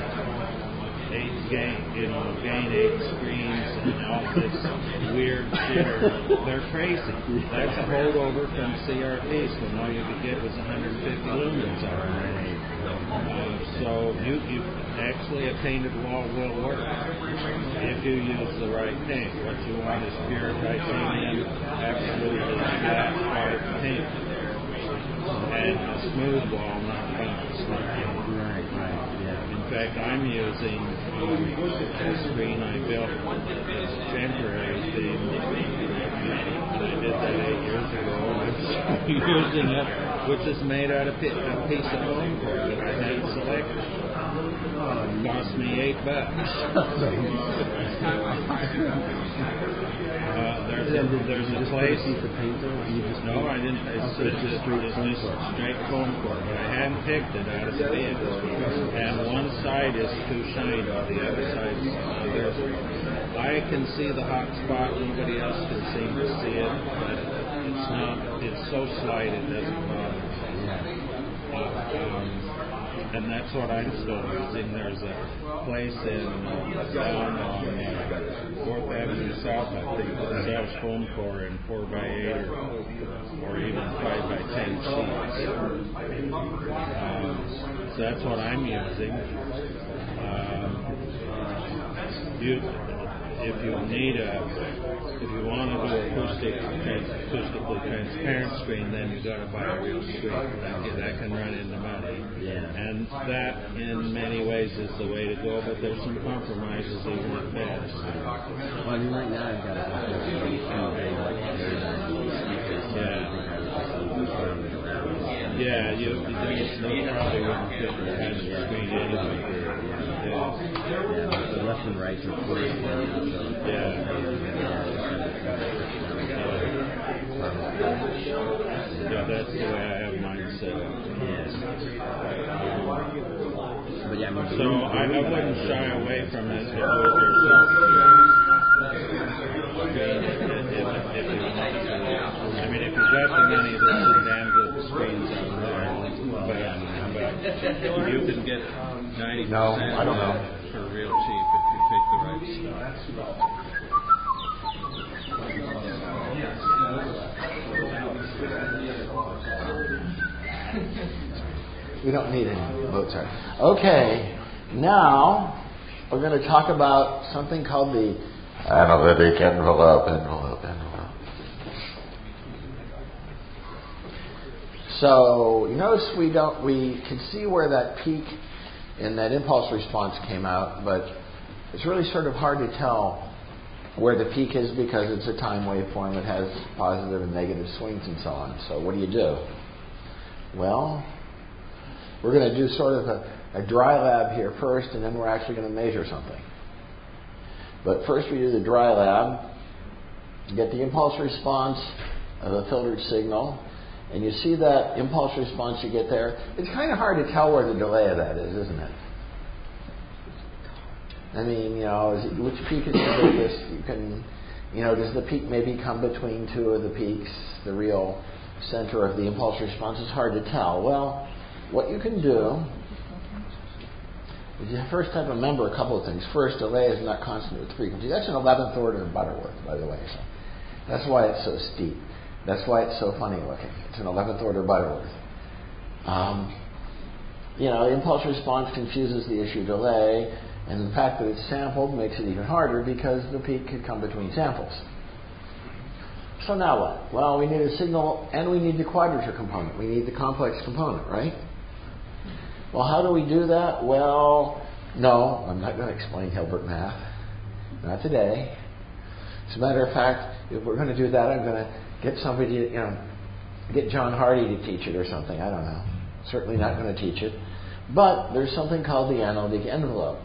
gain 8 screens and all this weird shit, they're crazy. That's a holdover from CRTs when all you could get was 150 lumens already. So you actually a painted wall will work if you use the right paint. What you want is pure titanium, absolutely flat white paint, and a smooth wall, not bounce. Right, yeah. In fact, I'm using a screen I built as temporary theme. I did that 8 years ago. I'm using it, which is made out of a piece of foam core that I hand selected. It cost me $8. There's a place. No, I didn't. It's just straight foam core, but I hadn't picked it out of the bin. And one side is too shiny, the other side is. I can see the hot spot. Nobody else can seem to see it, but it's not. It's so slight it doesn't bother me. And that's what I'm still using. There's a place down on 4th Avenue South, I think, that sells foam core in 4x8 or even 5x10 sheets. So that's what I'm using. If you want to do acoustically transparent screen, then you got to buy a real screen. That can run into money. Yeah. And that, in many ways, is the way to go. But there's some compromises even at best. Well, I mean, right now I've got a Yeah, you probably wouldn't fit the kind of screen anyway. The left and right are forced. Yeah, that's the way I have mine set up. But yeah, so I wouldn't shy away from it if you want I mean, if you've got the money, there's some damn good screens out there. But you can get 90% for real cheap if you pick the right stuff. We don't need any Mozart. Okay, now we're going to talk about something called the analytic envelope. So you notice we can see where that peak in that impulse response came out, but it's really sort of hard to tell where the peak is because it's a time waveform. It has positive and negative swings and so on. So what do? Well, we're going to do sort of a dry lab here first, and then we're actually going to measure something. But first we do the dry lab, get the impulse response of a filtered signal, and you see that impulse response you get there, it's kind of hard to tell where the delay of that is, isn't it? I mean, which peak is the biggest? You can, does the peak maybe come between two of the peaks, the real center of the impulse response? It's hard to tell. Well, what you can do is you first have to remember a couple of things. First, delay is not constant with frequency. That's an 11th order Butterworth, by the way. So that's why it's so steep. That's why it's so funny looking. It's an 11th order Butterworth. Impulse response confuses the issue delay, and the fact that it's sampled makes it even harder because the peak could come between samples. So now what? Well, we need a signal and we need the quadrature component. We need the complex component, right? Well, how do we do that? Well, no, I'm not going to explain Hilbert math. Not today. As a matter of fact, if we're going to do that, I'm going to get somebody, get John Hardy to teach it or something. I don't know. Certainly not going to teach it. But there's something called the analytic envelope.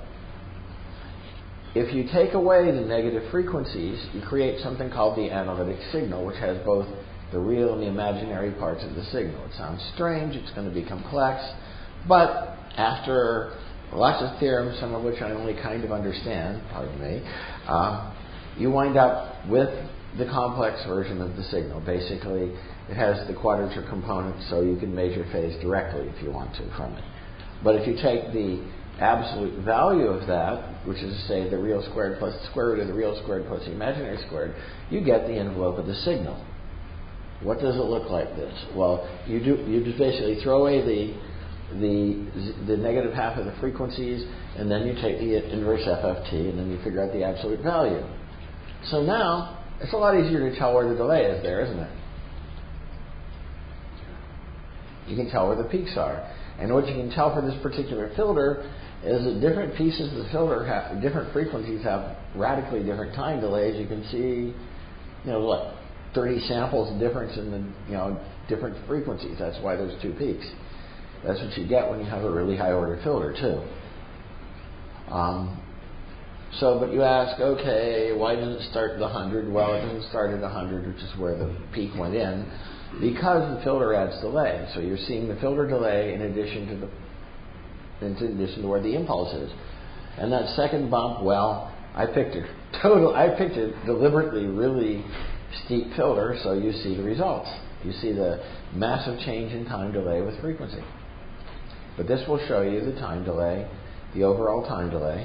If you take away the negative frequencies, you create something called the analytic signal, which has both the real and the imaginary parts of the signal. It sounds strange. It's going to be complex. But after lots of theorems, some of which I only kind of understand, pardon me, you wind up with the complex version of the signal. Basically, it has the quadrature component, so you can measure phase directly if you want to from it. But if you take the absolute value of that, which is to say the real squared plus the square root of the real squared plus the imaginary squared, you get the envelope of the signal. What does it look like this? Well, you just basically throw away the negative half of the frequencies, and then you take the inverse FFT, and then you figure out the absolute value. So now, it's a lot easier to tell where the delay is there, isn't it? You can tell where the peaks are. And what you can tell for this particular filter is that different pieces of the filter have different frequencies, have radically different time delays. You can see, 30 samples difference in the, different frequencies. That's why there's two peaks. That's what you get when you have a really high order filter too. But you ask, okay, why doesn't it start at 100? Well, it doesn't start at 100, which is where the peak went in, because the filter adds delay. So you're seeing the filter delay in addition to where the impulse is. And that second bump, well, I picked a deliberately really steep filter, so you see the results. You see the massive change in time delay with frequency. But this will show you the time delay, the overall time delay.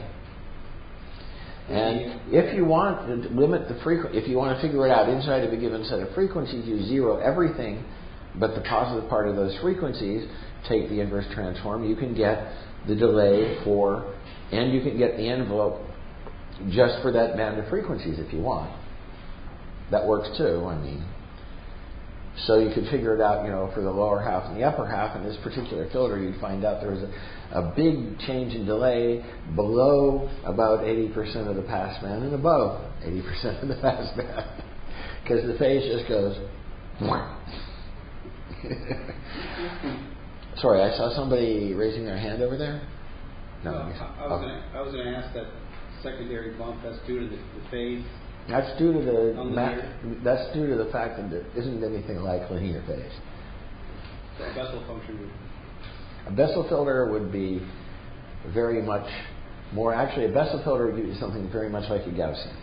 And if you want to limit the frequency, if you want to figure it out inside of a given set of frequencies, you zero everything but the positive part of those frequencies, take the inverse transform, you can get the delay and you can get the envelope just for that band of frequencies if you want. That works too, So you could figure it out, for the lower half and the upper half. In this particular filter, you'd find out there was a big change in delay below about 80% of the passband and above 80% of the passband. Because the phase just goes... Sorry, I saw somebody raising their hand over there. No, I was going to ask that secondary bump, that's due to the phase. That's due to the fact that there isn't anything like linear phase. So a Bessel function would... A Bessel filter would be very much more... Actually, a Bessel filter would be something very much like a Gaussian.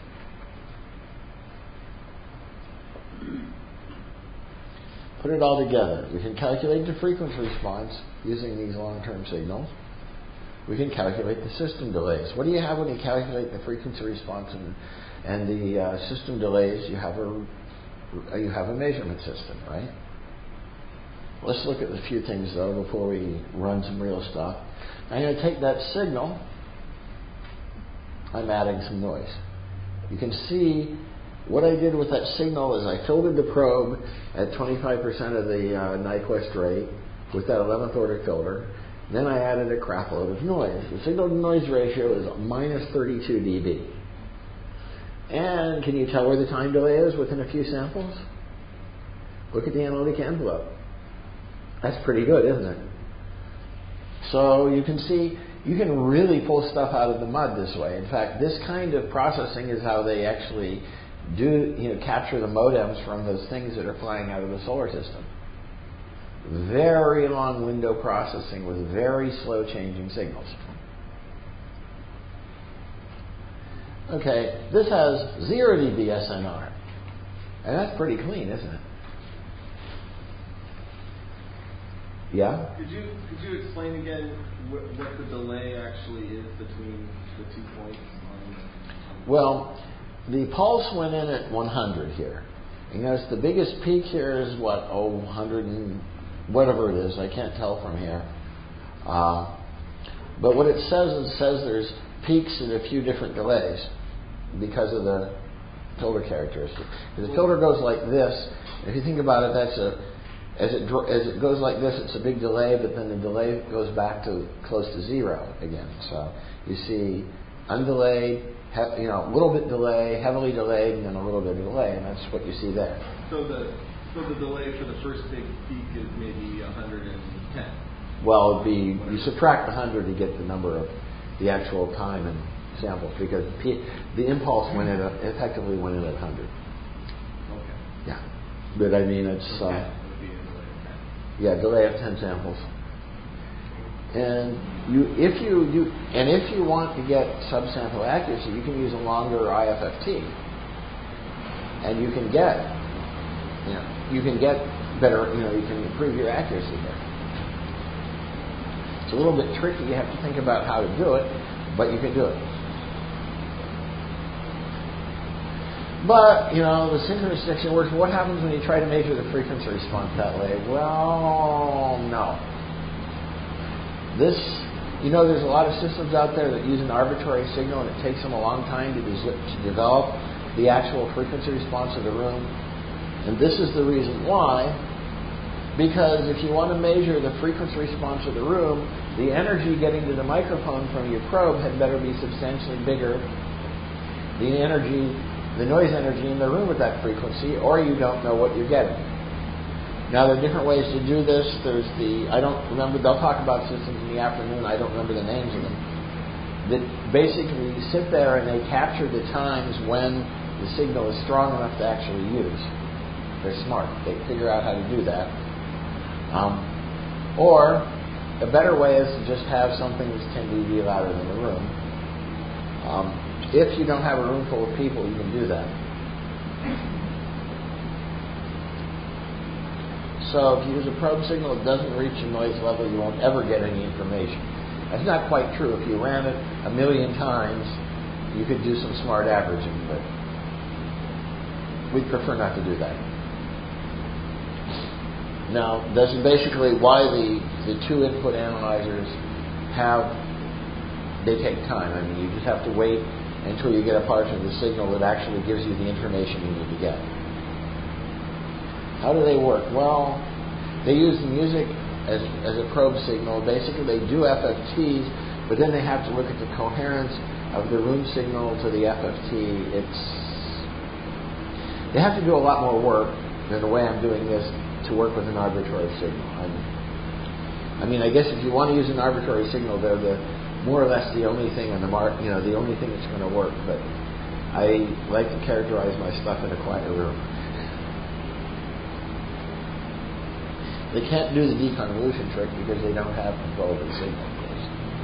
Put it all together. We can calculate the frequency response using these long-term signals. We can calculate the system delays. What do you have when you calculate the frequency response and the system delays? You have a measurement system, right? Let's look at a few things though before we run some real stuff. I'm going to take that signal. I'm adding some noise. You can see what I did with that signal is I filtered the probe at 25% of the Nyquist rate with that 11th order filter. Then I added a crap load of noise. The signal to noise ratio is minus 32 dB. And can you tell where the time delay is within a few samples? Look at the analytic envelope. That's pretty good, isn't it? So you can see, you can really pull stuff out of the mud this way. In fact, this kind of processing is how they actually capture the modems from those things that are flying out of the solar system. very long window processing with very slow changing signals. Okay, this has 0 dB SNR. And that's pretty clean, isn't it? Yeah? Could you explain again what the delay actually is between the 2 points? Well, the pulse went in at 100 here. And notice the biggest peak here is 100 and whatever it is. I can't tell from here. But what it says there's peaks in a few different delays because of the filter characteristic. If the filter goes like this, if you think about it, as it goes like this, it's a big delay, but then the delay goes back to close to 0 again. So you see undelayed, a little bit delay, heavily delayed, and then a little bit of delay, and that's what you see there. So the delay for the first big peak is maybe 110. Well, you subtract 100 to get the number of the actual time and samples, because the impulse effectively went in at 100. Okay. Yeah, but I mean it's delay of 10 samples. And if you want to get subsample accuracy, you can use a longer IFFT, and you can get better. You can improve your accuracy here. It's a little bit tricky. You have to think about how to do it, but you can do it. But, the synchronous detection works. What happens when you try to measure the frequency response that way? Well, no. There's a lot of systems out there that use an arbitrary signal, and it takes them a long time to develop the actual frequency response of the room. And this is the reason why. Because if you want to measure the frequency response of the room, the energy getting to the microphone from your probe had better be substantially bigger. The noise energy in the room at that frequency, or you don't know what you're getting. Now, there are different ways to do this. I don't remember, they'll talk about systems in the afternoon, I don't remember the names of them, that basically sit there and they capture the times when the signal is strong enough to actually use. They're smart. They figure out how to do that. Or, a better way is to just have something that's 10 dB louder than the room. If you don't have a room full of people, you can do that. So if you use a probe signal that doesn't reach a noise level, you won't ever get any information. That's not quite true. If you ran it 1 million times, you could do some smart averaging, but we'd prefer not to do that. Now, that's basically why the 2 input analyzers they take time. I mean, you just have to wait until you get a part of the signal that actually gives you the information you need to get. How do they work? Well, they use the music as a probe signal. Basically, they do FFTs, but then they have to look at the coherence of the room signal to the FFT. They have to do a lot more work than the way I'm doing this to work with an arbitrary signal. I guess if you want to use an arbitrary signal, they're more or less the only thing on the market, the only thing that's going to work. But I like to characterize my stuff in a quiet room. They can't do the deconvolution trick because they don't have control of the signal, of course.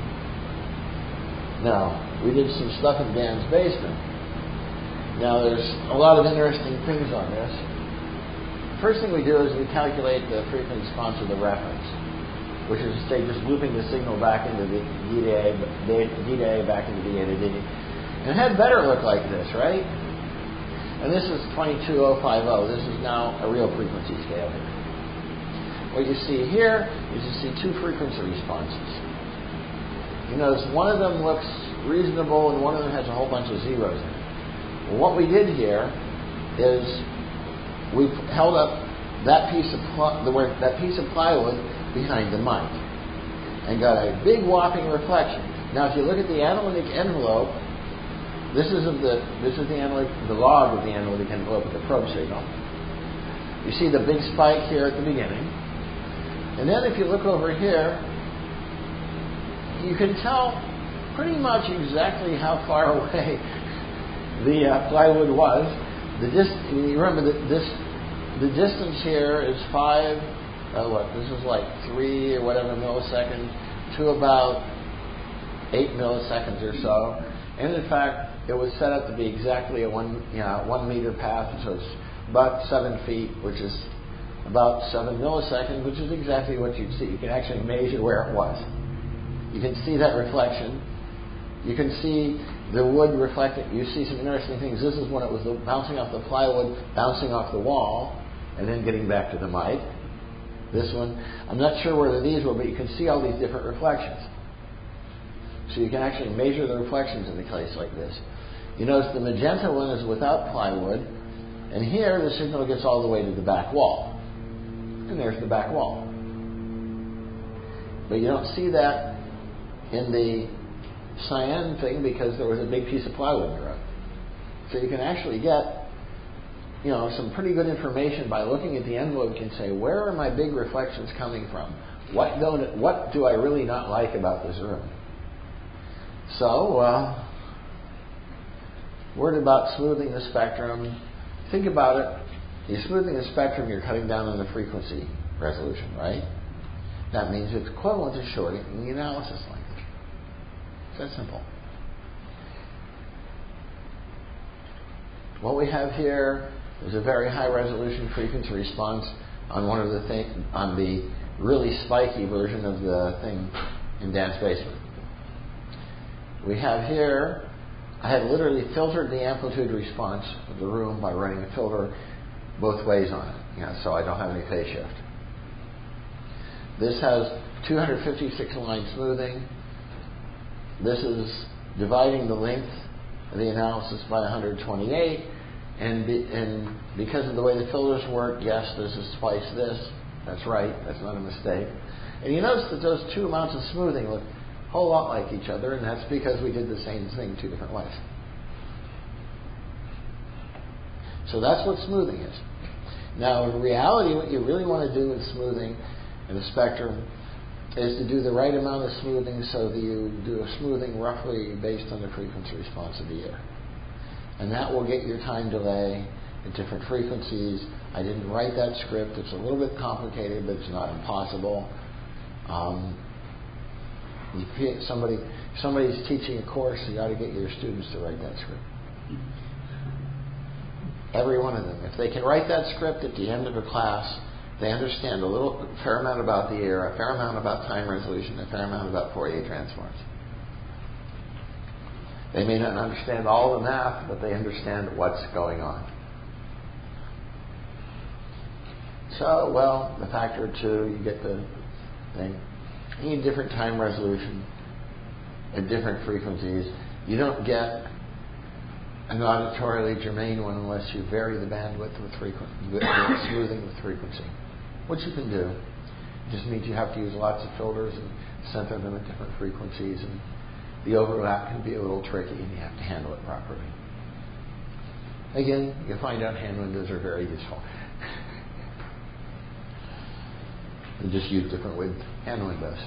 Now, we did some stuff in Dan's basement. Now, there's a lot of interesting things on this. The first thing we do is we calculate the frequency response of the reference, which is to say just looping the signal back into the D-Day back into the A-to-D. And it had better look like this, right? And this is 22050. This is now a real frequency scale here. What you see here is you see 2 frequency responses. You notice one of them looks reasonable and one of them has a whole bunch of zeros in it. Well, what we did here is we held up that piece of plywood behind the mic and got a big whopping reflection. Now, if you look at the analytic envelope, this is the log of the analytic envelope of the probe signal. You see the big spike here at the beginning. And then if you look over here, you can tell pretty much exactly how far away the plywood was. You remember that the distance here is 5 this is like 3 or whatever milliseconds to about 8 milliseconds or so. And in fact, it was set up to be exactly a 1 meter path, so it's about 7 feet, which is about 7 milliseconds, which is exactly what you'd see. You can actually measure where it was. You can see that reflection. You can see the wood reflecting. You see some interesting things. This is when it was bouncing off the plywood, bouncing off the wall, and then getting back to the mic. This one, I'm not sure whether these were, but you can see all these different reflections. So you can actually measure the reflections in a case like this. You notice the magenta one is without plywood, and here the signal gets all the way to the back wall. And there's the back wall. But you don't see that in the cyan thing because there was a big piece of plywood in the road. So you can actually get some pretty good information by looking at the envelope. You can say, where are my big reflections coming from? What do I really not like about this room? So, word about smoothing the spectrum. Think about it. You're smoothing the spectrum, you're cutting down on the frequency resolution, right? That means it's equivalent to shortening the analysis length. It's that simple. What we have here is a very high resolution frequency response on on the really spiky version of the thing in Dan's basement. We have here, I have literally filtered the amplitude response of the room by running a filter both ways on it, so I don't have any phase shift. This has 256 line smoothing. This is dividing the length of the analysis by 128, and because of the way the filters work, yes, this is twice this. That's right. That's not a mistake. And you notice that those two amounts of smoothing look a whole lot like each other, and that's because we did the same thing 2 different ways. So that's what smoothing is. Now, in reality, what you really want to do with smoothing in a spectrum is to do the right amount of smoothing so that you do a smoothing roughly based on the frequency response of the ear. And that will get your time delay at different frequencies. I didn't write that script. It's a little bit complicated, but it's not impossible. If somebody's teaching a course, you ought to get your students to write that script. Every one of them. If they can write that script at the end of a class, they understand a fair amount about the ear, a fair amount about time resolution, a fair amount about Fourier transforms. They may not understand all the math, but they understand what's going on. So, the factor of 2, you get the thing. You need different time resolution at different frequencies. You don't get an auditorially germane one unless you vary the bandwidth with smoothing with frequency, which you can do. It just means you have to use lots of filters and center them at different frequencies, and the overlap can be a little tricky, and you have to handle it properly. Again, you'll find out hand windows are very useful. You just use different width hand windows.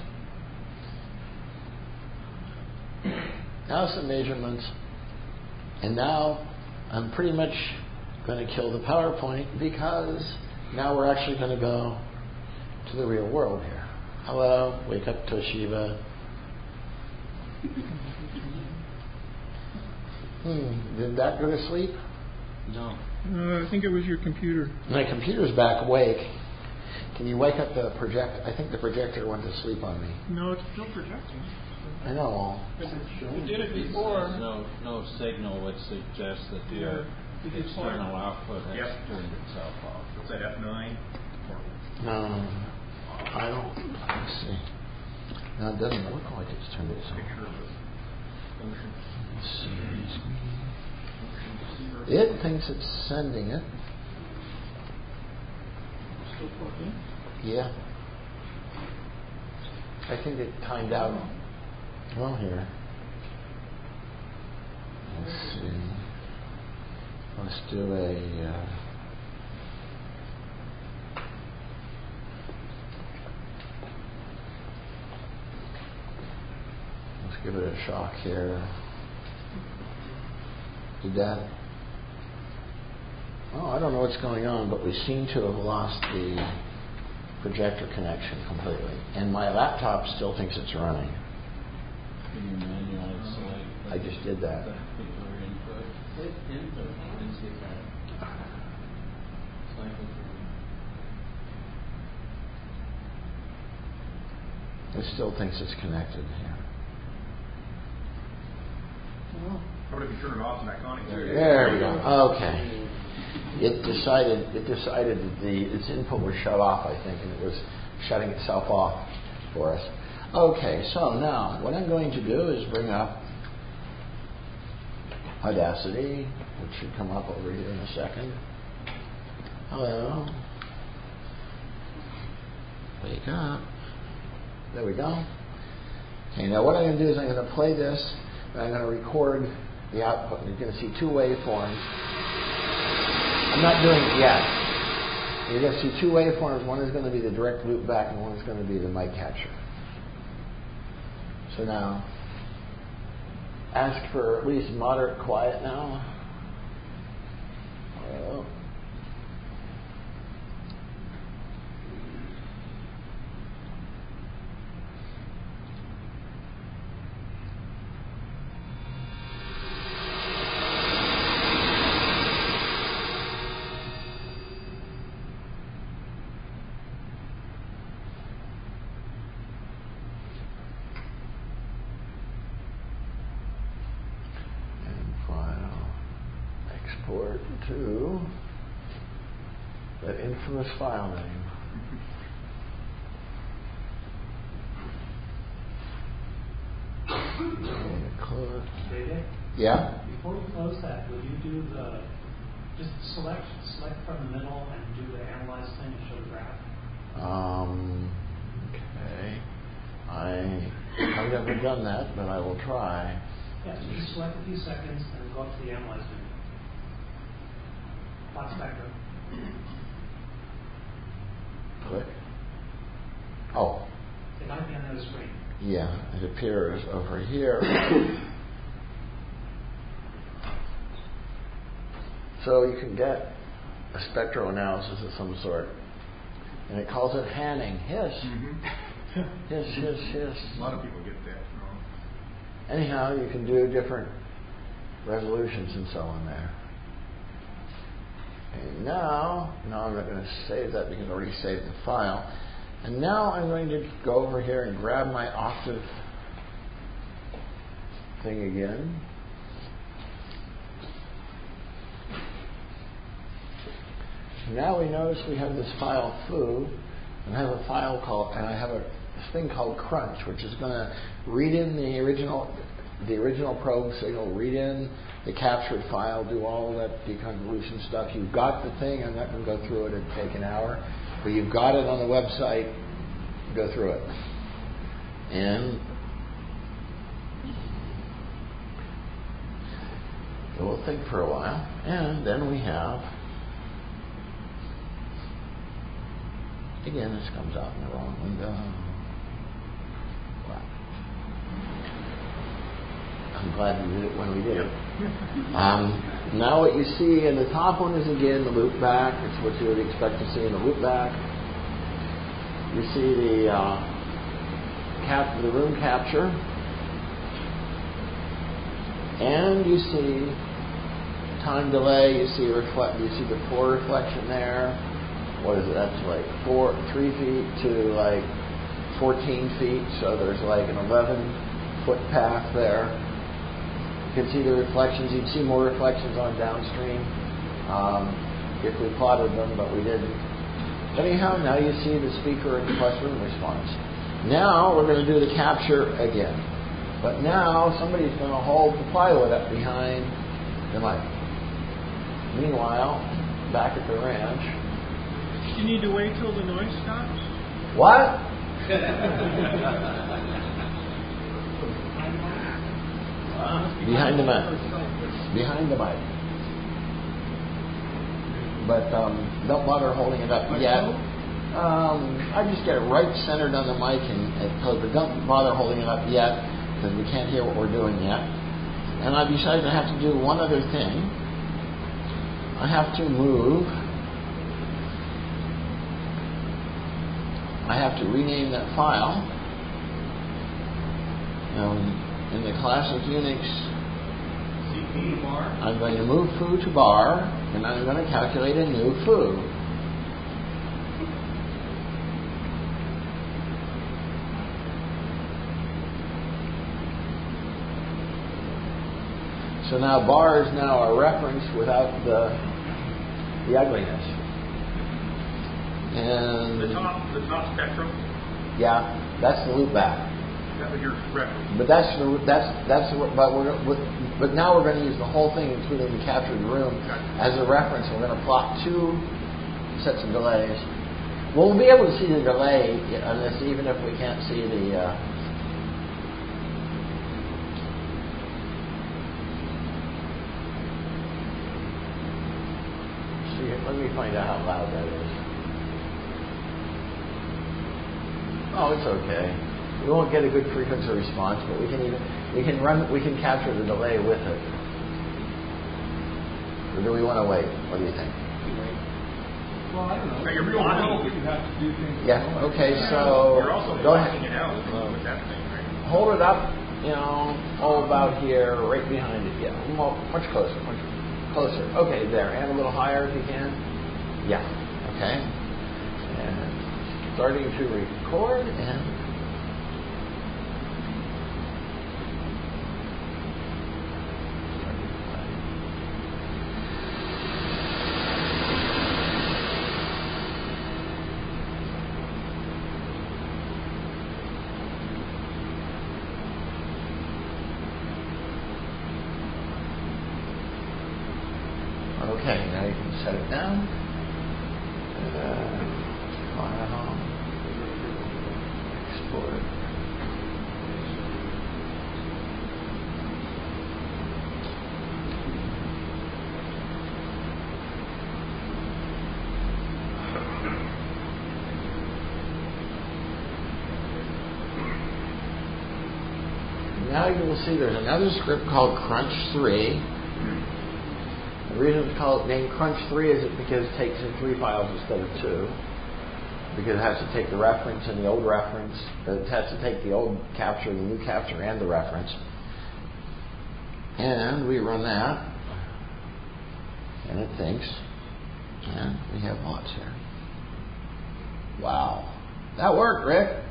Now some measurements. And now I'm pretty much going to kill the PowerPoint because now we're actually going to go to the real world here. Hello, wake up Toshiba. Did that go to sleep? No. I think it was your computer. My computer's back awake. Can you wake up the projector? I think the projector went to sleep on me. No, it's still projecting. I know. We did it before. No signal would suggest that the external output has turned itself off. Is that F9? No, I don't. Let's see. No, it doesn't look like it's turned itself off. Let's see. It thinks it's sending it. Still plugged in? Yeah. I think it timed out. Well, here. Let's see. Let's do a. Let's give it a shock here. Did that? Oh, I don't know what's going on, but we seem to have lost the projector connection completely. And my laptop still thinks it's running. Can you manually select? I just did that. Particular input. Hit input and see if that cycle through. It still thinks it's connected here. How about if you turn it off and back on again? There we go. Okay. It decided that its input was shut off, I think, and it was shutting itself off for us. Okay, so now what I'm going to do is bring up Audacity, which should come up over here in a second. Hello. Wake up. There we go. Okay, now what I'm going to do is I'm going to play this, and I'm going to record the output. You're going to see two waveforms. I'm not doing it yet. You're going to see two waveforms. One is going to be the direct loop back, and one is going to be the mic capture. So now, ask for at least moderate quiet now. Hello. Export to that infamous file name. David? Yeah? Before you close that, will you do just select from the middle and do the analyze thing and show the graph? Okay. I've never done that, but I will try. Yeah, so just select a few seconds and go up to the analyze menu. Plot spectrum. Click. Oh. It might be on the other screen. Yeah, it appears over here. So you can get a spectral analysis of some sort. And it calls it Hanning. Hiss. Mm-hmm. Hiss, hiss, hiss. A lot of people get that wrong. Anyhow, you can do different resolutions and so on there. And now I'm not going to save that because I already saved the file. And now I'm going to go over here and grab my octave thing again. Now we notice we have this file foo, and I have a file called, and I have this thing called crunch, which is going to read in the original probe signal, read in the captured file, do all that deconvolution stuff. You've got the thing. I'm not going to go through it. It'd take an hour, but you've got it on the website. Go through it, and it will think for a while, and then we have. Again, this comes out in the wrong window. Wow. I'm glad we did it when we did it. Now what you see in the top one is again the loop back. It's what you would expect to see in the loop back. You see the room capture. And you see time delay. You see the floor reflection there. What is it? That's like 3 feet to like 14 feet. So there's like an 11-foot path there. You can see the reflections. You'd see more reflections on downstream if we plotted them, but we didn't. Anyhow, now you see the speaker and plus room response. Now we're going to do the capture again. But now somebody's going to hold the plywood up behind the mic. Meanwhile, back at the ranch. You need to wait till the noise stops? What? Behind the mic. Behind the mic. But don't bother holding it up yet. I just get it right centered on the mic, but don't bother holding it up yet because we can't hear what we're doing yet. And I decided I have to do one other thing. I have to move I have to rename that file. In the classic Unix, CP bar. I'm going to move foo to bar, and I'm going to calculate a new foo. So now bar is now a reference without the ugliness. And The top spectrum. yeah, that's the loopback. That was your reference. But but now we're going to use the whole thing, including the captured room, as a reference. We're going to plot two sets of delays. We'll be able to see the delay on this, even if we can't see the. Let me find out how loud that is. Oh, it's okay. We won't get a good frequency response, but we can capture the delay with it. Or do we want to wait? What do you think? Well, I don't know. So you're You don't know, blocking. but you have to do things. Yeah. Okay. So You're also go blocking ahead. it out with that thing, right? Hold it up. About here, right behind it. Yeah. Much closer. Much closer. Okay. There. And a little higher if you can. Yeah. Okay. And starting to record and. Okay, now you can set it down. File. Export. Now you will see there's another script called Crunch 3. The reason it's named Crunch 3 is because it takes in 3 files instead of 2. Because it has to take the reference and the old reference. It has to take the old capture, the new capture, and the reference. And we run that. And it thinks. And we have lots here. Wow. That worked, Rick.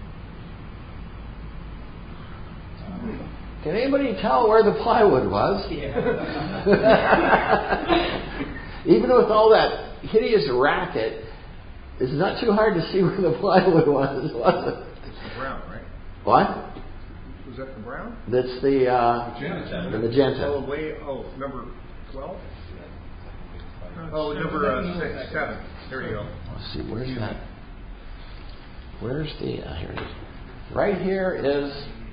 Can anybody tell where the plywood was? Yeah. Even with all that hideous racket, it's not too hard to see where the plywood was it? It's the brown, right? What? Was that the brown? That's the magenta. The magenta. Number 12? Oh, number 7. There you go. Let's see, where's that? Where's the... here it is. Right here is...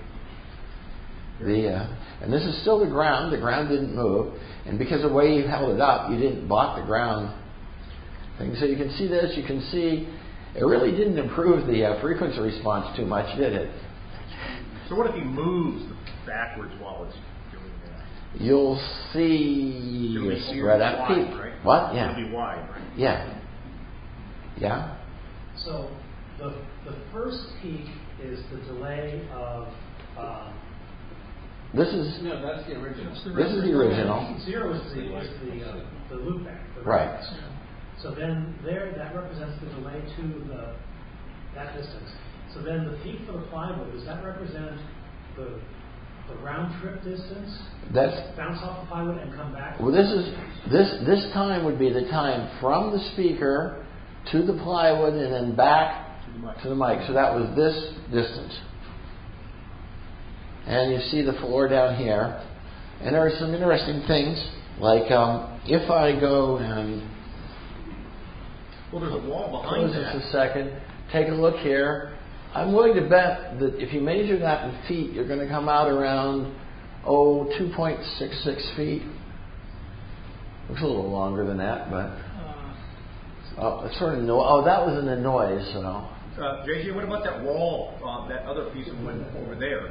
and this is still the ground. The ground didn't move, and because of the way you held it up, you didn't block the ground thing. So you can see this. You can see it really didn't improve the frequency response too much, did it? So what if he moves backwards while it's doing that? You'll see It'll be spread out wide, peak. right? What? Yeah. It'll be wide, right? Yeah. Yeah. So the first peak is the delay of. This is No, that's the original. this is the original. 0 is the loopback. Right. So then that represents the delay to that distance. So then the peak for the plywood, does that represent the round trip distance? That's bounce off the plywood and come back? well. This time would be the time from the speaker to the plywood and then back to the mic. So that was this distance. And you see the floor down here. And there are some interesting things, like if I go and Well, there's a wall behind close that. this a second, take a look here. I'm willing to bet that if you measure that in feet, you're going to come out around 2.66 feet. Looks a little longer than that, but it's sort of that was in the noise. So. JJ, what about that wall? That other piece that went over there.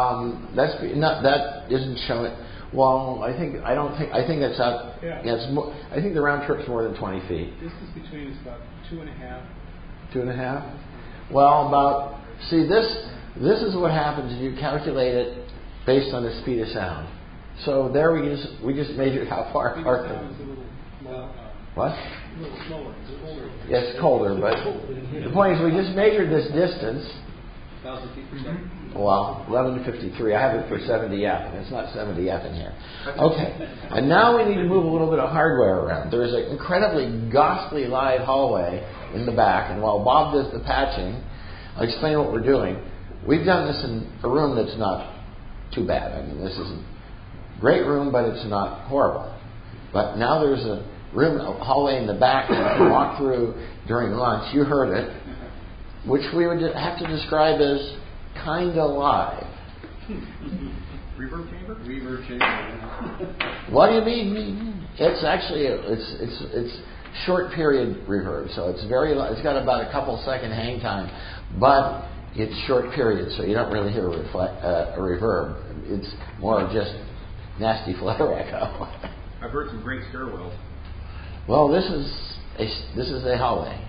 That isn't showing. Well, I think that's out. Yeah. It's more, I think the round trip's more than 20 feet. Distance between is about 2.5. 2.5. Well, this is what happens if you calculate it based on the speed of sound. So there we just measured how far apart. What? Yes, it's colder, but the point is we just measured this distance. 1,000 feet per second. Well, 1153. I have it for 70F, and it's not 70F in here. Okay. And now we need to move a little bit of hardware around. There's an incredibly ghostly live hallway in the back, and while Bob does the patching, I'll explain what we're doing. We've done this in a room that's not too bad. I mean, this isn't a great room, but it's not horrible. But now there's a hallway in the back that you can walk through during lunch. You heard it, which we would have to describe as kind of live. Reverb chamber? Reverb chamber. What do you mean? It's actually it's short period reverb, so it's it's got about a couple second hang time, but it's short period, so you don't really hear a reverb. It's more of just nasty flare echo. I've heard some great stairwells. Well, this is a hallway.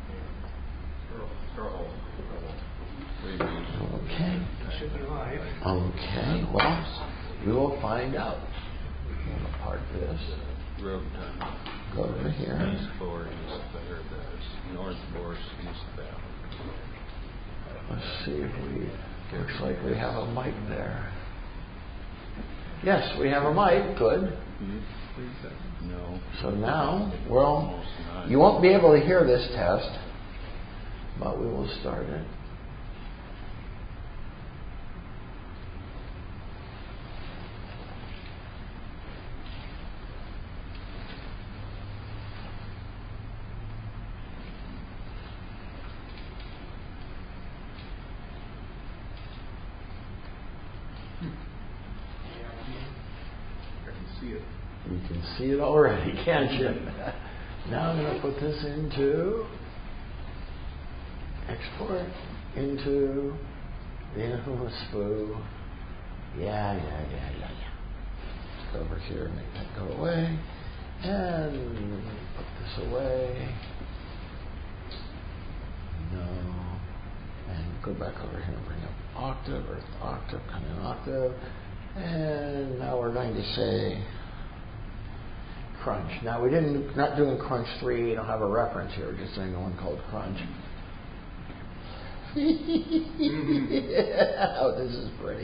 Okay. Okay. Well, we will find out. I'm going to park this. Go over here. East 4 East there, there's North 4 East Valley. Let's see if looks like we have a mic there. Yes, we have a mic. Good. No. So now, well, you won't be able to hear this test, but we will start it. You can see it already, can't you? Now I'm going to put this into export into the infamous foo. Yeah. Go over here and make that go away. And put this away. No. And go back over here and bring up octave, or octave, come in octave. And now we're going to say crunch. Now not doing crunch 3, you don't have a reference here, we're just doing one called crunch. Oh, this is pretty.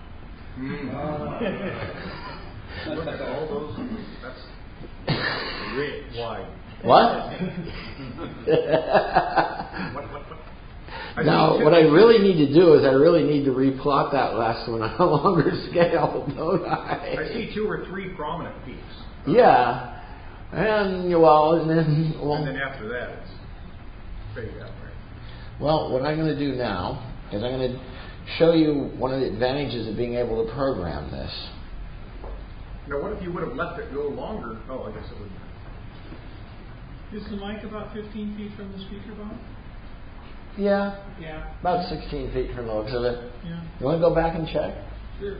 Look at all those. That's rich. Wide. What? Now, what I really need to do is I really need to replot that last one on a longer scale, don't I? I see 2 or 3 prominent peaks. Yeah, and then after that, it's faded out, right? Well, what I'm going to do now is I'm going to show you one of the advantages of being able to program this. Now, what if you would have left it go longer? Oh, I guess it would. Is the mic about 15 feet from the speaker, Bob? Yeah. Yeah. About 16 feet from the looks of it. Yeah. You want to go back and check? Sure.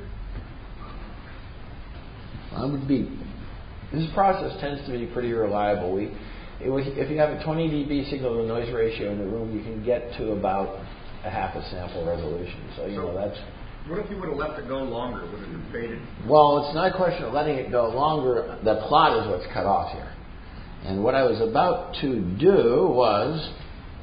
This process tends to be pretty reliable. If you have a 20 dB signal to noise ratio in the room, you can get to about a half a sample resolution. So that's. What if you would have left it go longer? Would it have faded? Well, it's not a question of letting it go longer. The plot is what's cut off here. And what I was about to do was,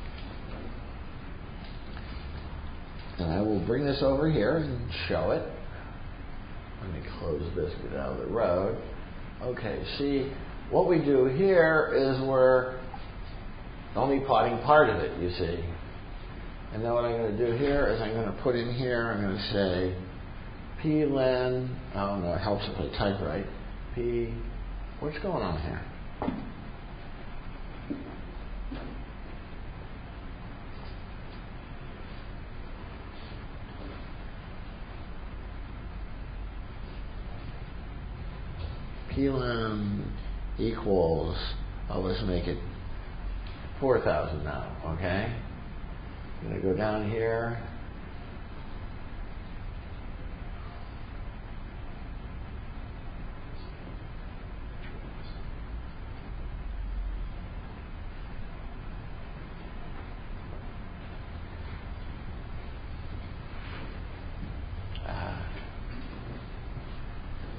and I will bring this over here and show it. Let me close this, get out of the road. Okay, see, what we do here is we're only plotting part of it, you see. And then what I'm going to do here is I'm going to put in here, I'm going to say plen, oh no, it helps if I type right. What's going on here? Plen equals, let's make it 4,000 now, okay? I'm going to go down here.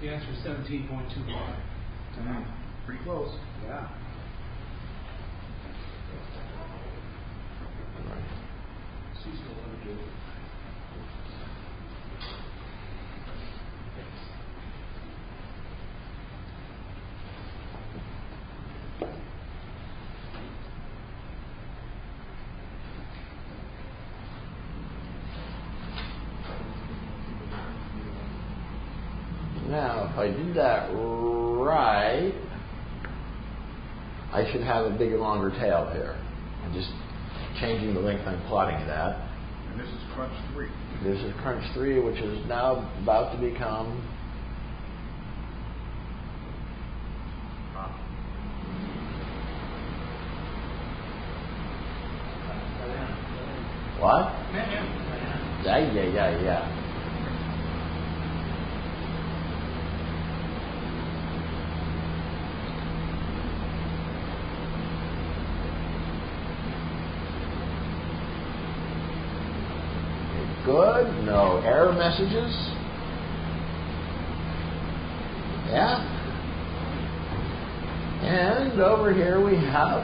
The answer is 17.25. Pretty close. Yeah. Now, if I did that right, I should have a bigger, longer tail here. I'm just changing the length I'm plotting it at. And this is crunch 3. This is crunch 3, which is now about to become what? Yeah. Good. No error messages. Yeah. And over here we have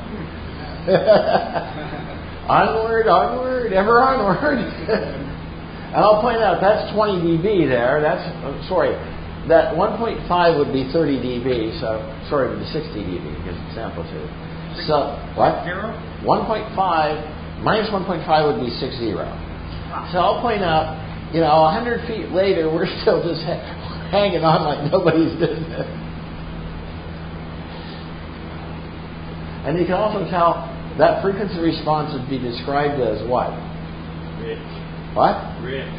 onward, ever onward. And I'll point out that's 20 dB there. That's that 1.5 would be 30 dB. So sorry, it would be 60 dB because it's amplitude. So what? 1.5 minus 1.5 would be 60. So I'll point out, 100 feet later, we're still just hanging on like nobody's business. And you can also tell that frequency response would be described as what? Rich. What? Rich.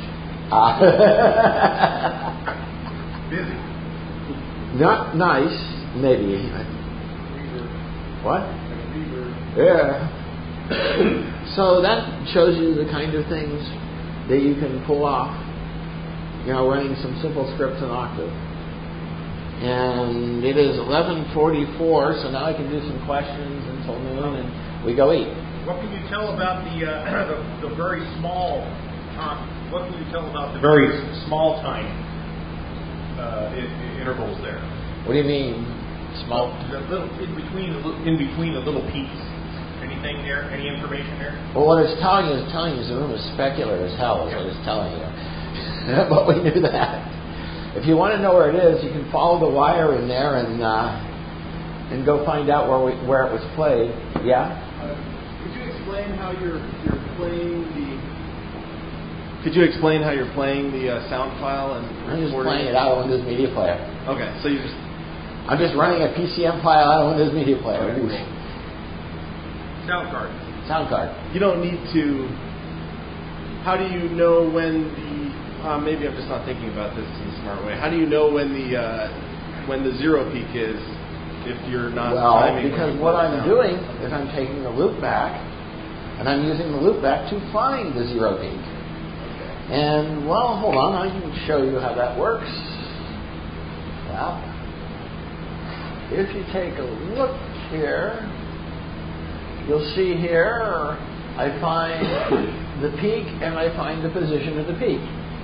Busy. Not nice, maybe. What? Yeah. So that shows you the kind of things that you can pull off, running some simple scripts in Octave. And it is 11:44, so now I can do some questions until noon, and we go eat. What can you tell about the very small time? What can you tell about the very small time intervals there? What do you mean, small? The little in between the little peaks. Anything there? Any information there? Well, what it's telling you is the room is specular as hell. Is what it's telling you. But we knew that. If you want to know where it is, you can follow the wire in there and go find out where it was played. Yeah. Could you explain how you're playing the sound file and I'm just playing it out of Windows Media Player. Okay, so I'm just running a PCM file out of Windows Media Player. Okay, cool. Sound card. You don't need to. How do you know when maybe I'm just not thinking about this in a smart way. How do you know when the zero peak is if you're not timing? Because what I'm doing is I'm taking the loop back and I'm using the loop back to find the zero peak. Okay. And hold on, I can show you how that works. Well, if you take a look here, you'll see here I find the peak and I find the position of the peak.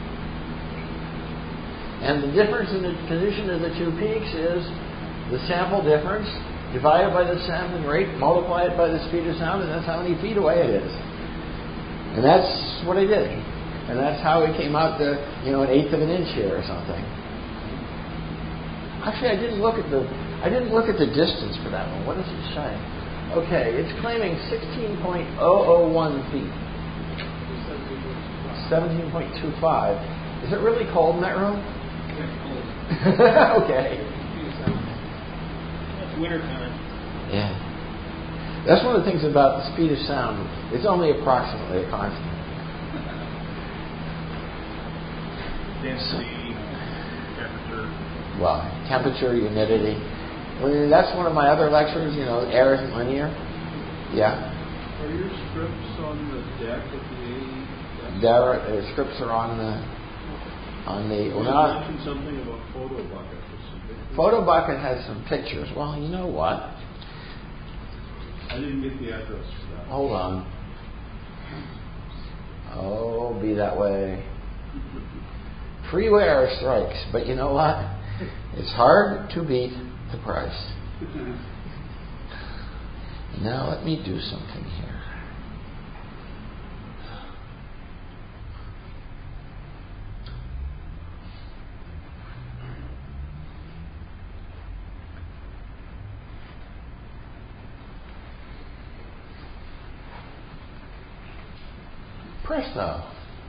And the difference in the position of the two peaks is the sample difference divided by the sampling rate, multiply it by the speed of sound, and that's how many feet away it is. And that's what I did. And that's how it came out to, 1/8 of an inch here or something. Actually, I didn't look at the distance for that one. What does it say? Okay, it's claiming 16.001 feet. 17.25. Is it really cold in that room? Okay. It's winter time. Yeah. That's one of the things about the speed of sound. It's only approximately a constant. Density, temperature. Well, temperature, humidity. Well, that's one of my other lectures, air isn't linear. Yeah. Are your scripts on the deck at the The scripts are on the. You mentioned something about PhotoBucket. PhotoBucket has some pictures. Well, you know what? I didn't get the address for that. Hold on. Oh, be that way. Freeware strikes. But you know what? It's hard to beat the price. Now let me do something here. Presto.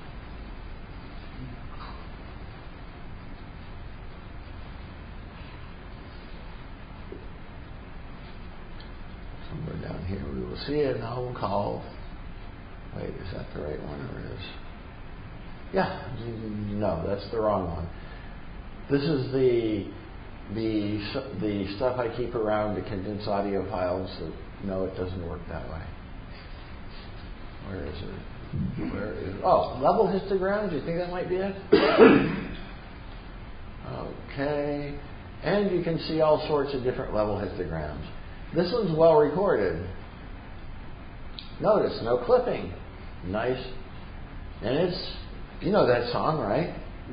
Somewhere down here we will see an album called, wait, is that the right one or is? Yeah, no, that's the wrong one. This is the stuff I keep around to condense audio files that, no, it doesn't work that way. Where is it? Where is it? Oh, level histograms, you think that might be it? Okay. And you can see all sorts of different level histograms. This one's well recorded. Notice, no clipping. Nice. And it's, you know that song, right?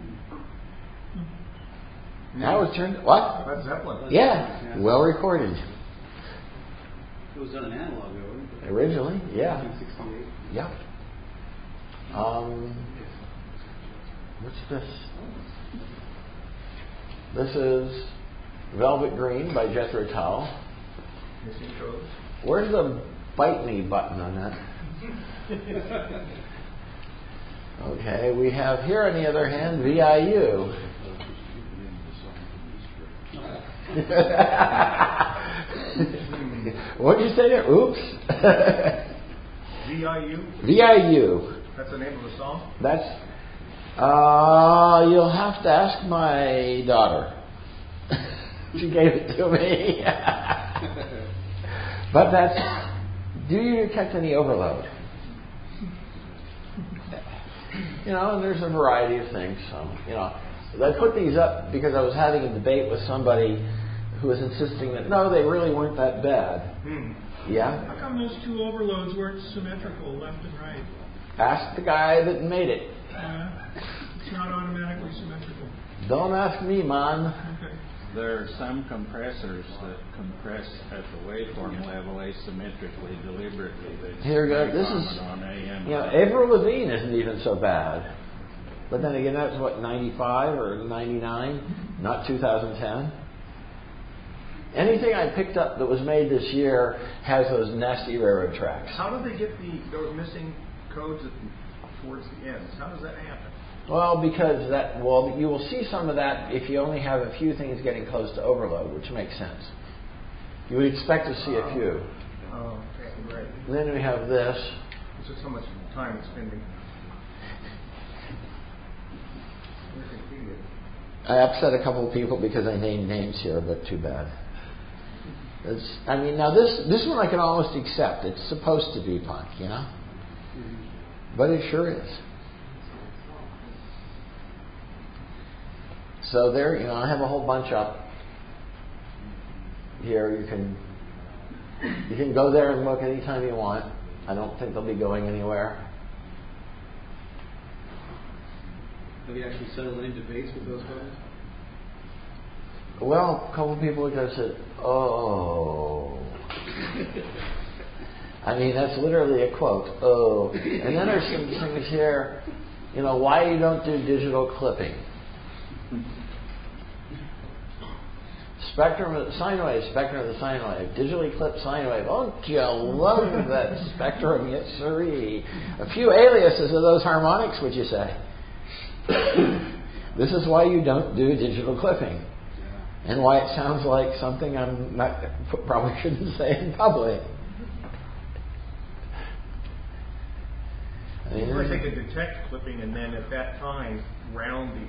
Now it's turned, what? Led Zeppelin. Yeah, well recorded. It was on an analog, wasn't it? Originally, yeah. 1968. Yep. What's this? This is Velvet Green by Jethro Tull. Missing codes. Where's the bite me button on that? Okay, we have here on the other hand VIU. What did you say there? Oops. VIU? VIU. That's the name of the song? That's, you'll have to ask my daughter. She gave it to me. But that's, do you detect any overload? You know, and there's a variety of things. So, you know, I put these up because I was having a debate with somebody who was insisting that, no, they really weren't that bad. Yeah? How come those two overloads weren't symmetrical, left and right? Ask the guy that made it. It's not automatically symmetrical. Don't ask me, man. Okay. There are some compressors that compress at the waveform level asymmetrically, deliberately. Here goes. This is, on AM. you know, Avril Lavigne isn't even so bad. But then again, that's what, 95 or 99, not 2010. Anything I picked up that was made this year has those nasty railroad tracks. How do they get those missing codes towards the ends? How does that happen? Well, because you will see some of that if you only have a few things getting close to overload, which makes sense. You would expect to see a few. Oh, okay, right. And then we have this. It's just so much time it's spending. I upset a couple of people because I named names here, but too bad. Now this one I can almost accept. It's supposed to be punk, you know? But it sure is. So there, you know, I have a whole bunch up here. You can go there and look anytime you want. I don't think they'll be going anywhere. Have you actually settled any debates with those photos? Well, a couple of people have said, "Oh." I mean, that's literally a quote. Oh, and then there's some things here. You know, why you don't do digital clipping? Spectrum of the sine wave, digitally clipped sine wave. Oh, you love that spectrum, yes sirree. A few aliases of those harmonics, would you say? This is why you don't do digital clipping, and why it sounds like something probably shouldn't say in public. I mean, they could detect clipping and then at that time round it,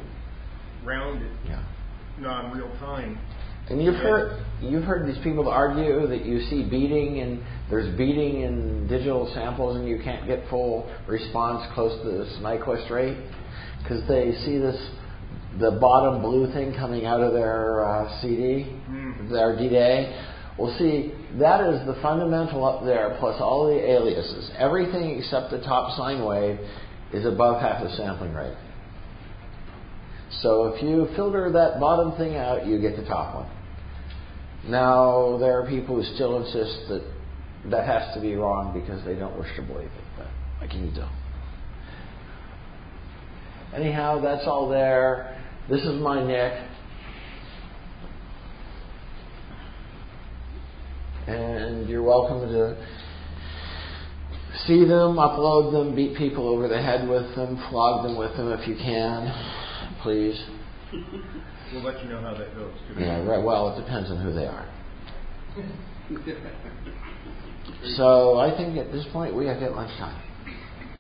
non-real time. And you've heard these people argue that you see beating and there's beating in digital samples and you can't get full response close to this Nyquist rate because they see the bottom blue thing coming out of their CD, their D-Day. Well, see, that is the fundamental up there plus all the aliases. Everything except the top sine wave is above half the sampling rate. So if you filter that bottom thing out, you get the top one. Now, there are people who still insist that that has to be wrong because they don't wish to believe it. But what can you do? Anyhow, that's all there. This is my nick. And you're welcome to see them, upload them, beat people over the head with them, flog them with them if you can, please. We'll let you know how that goes. Yeah, right. Well, it depends on who they are. So I think at this point we have hit lunchtime.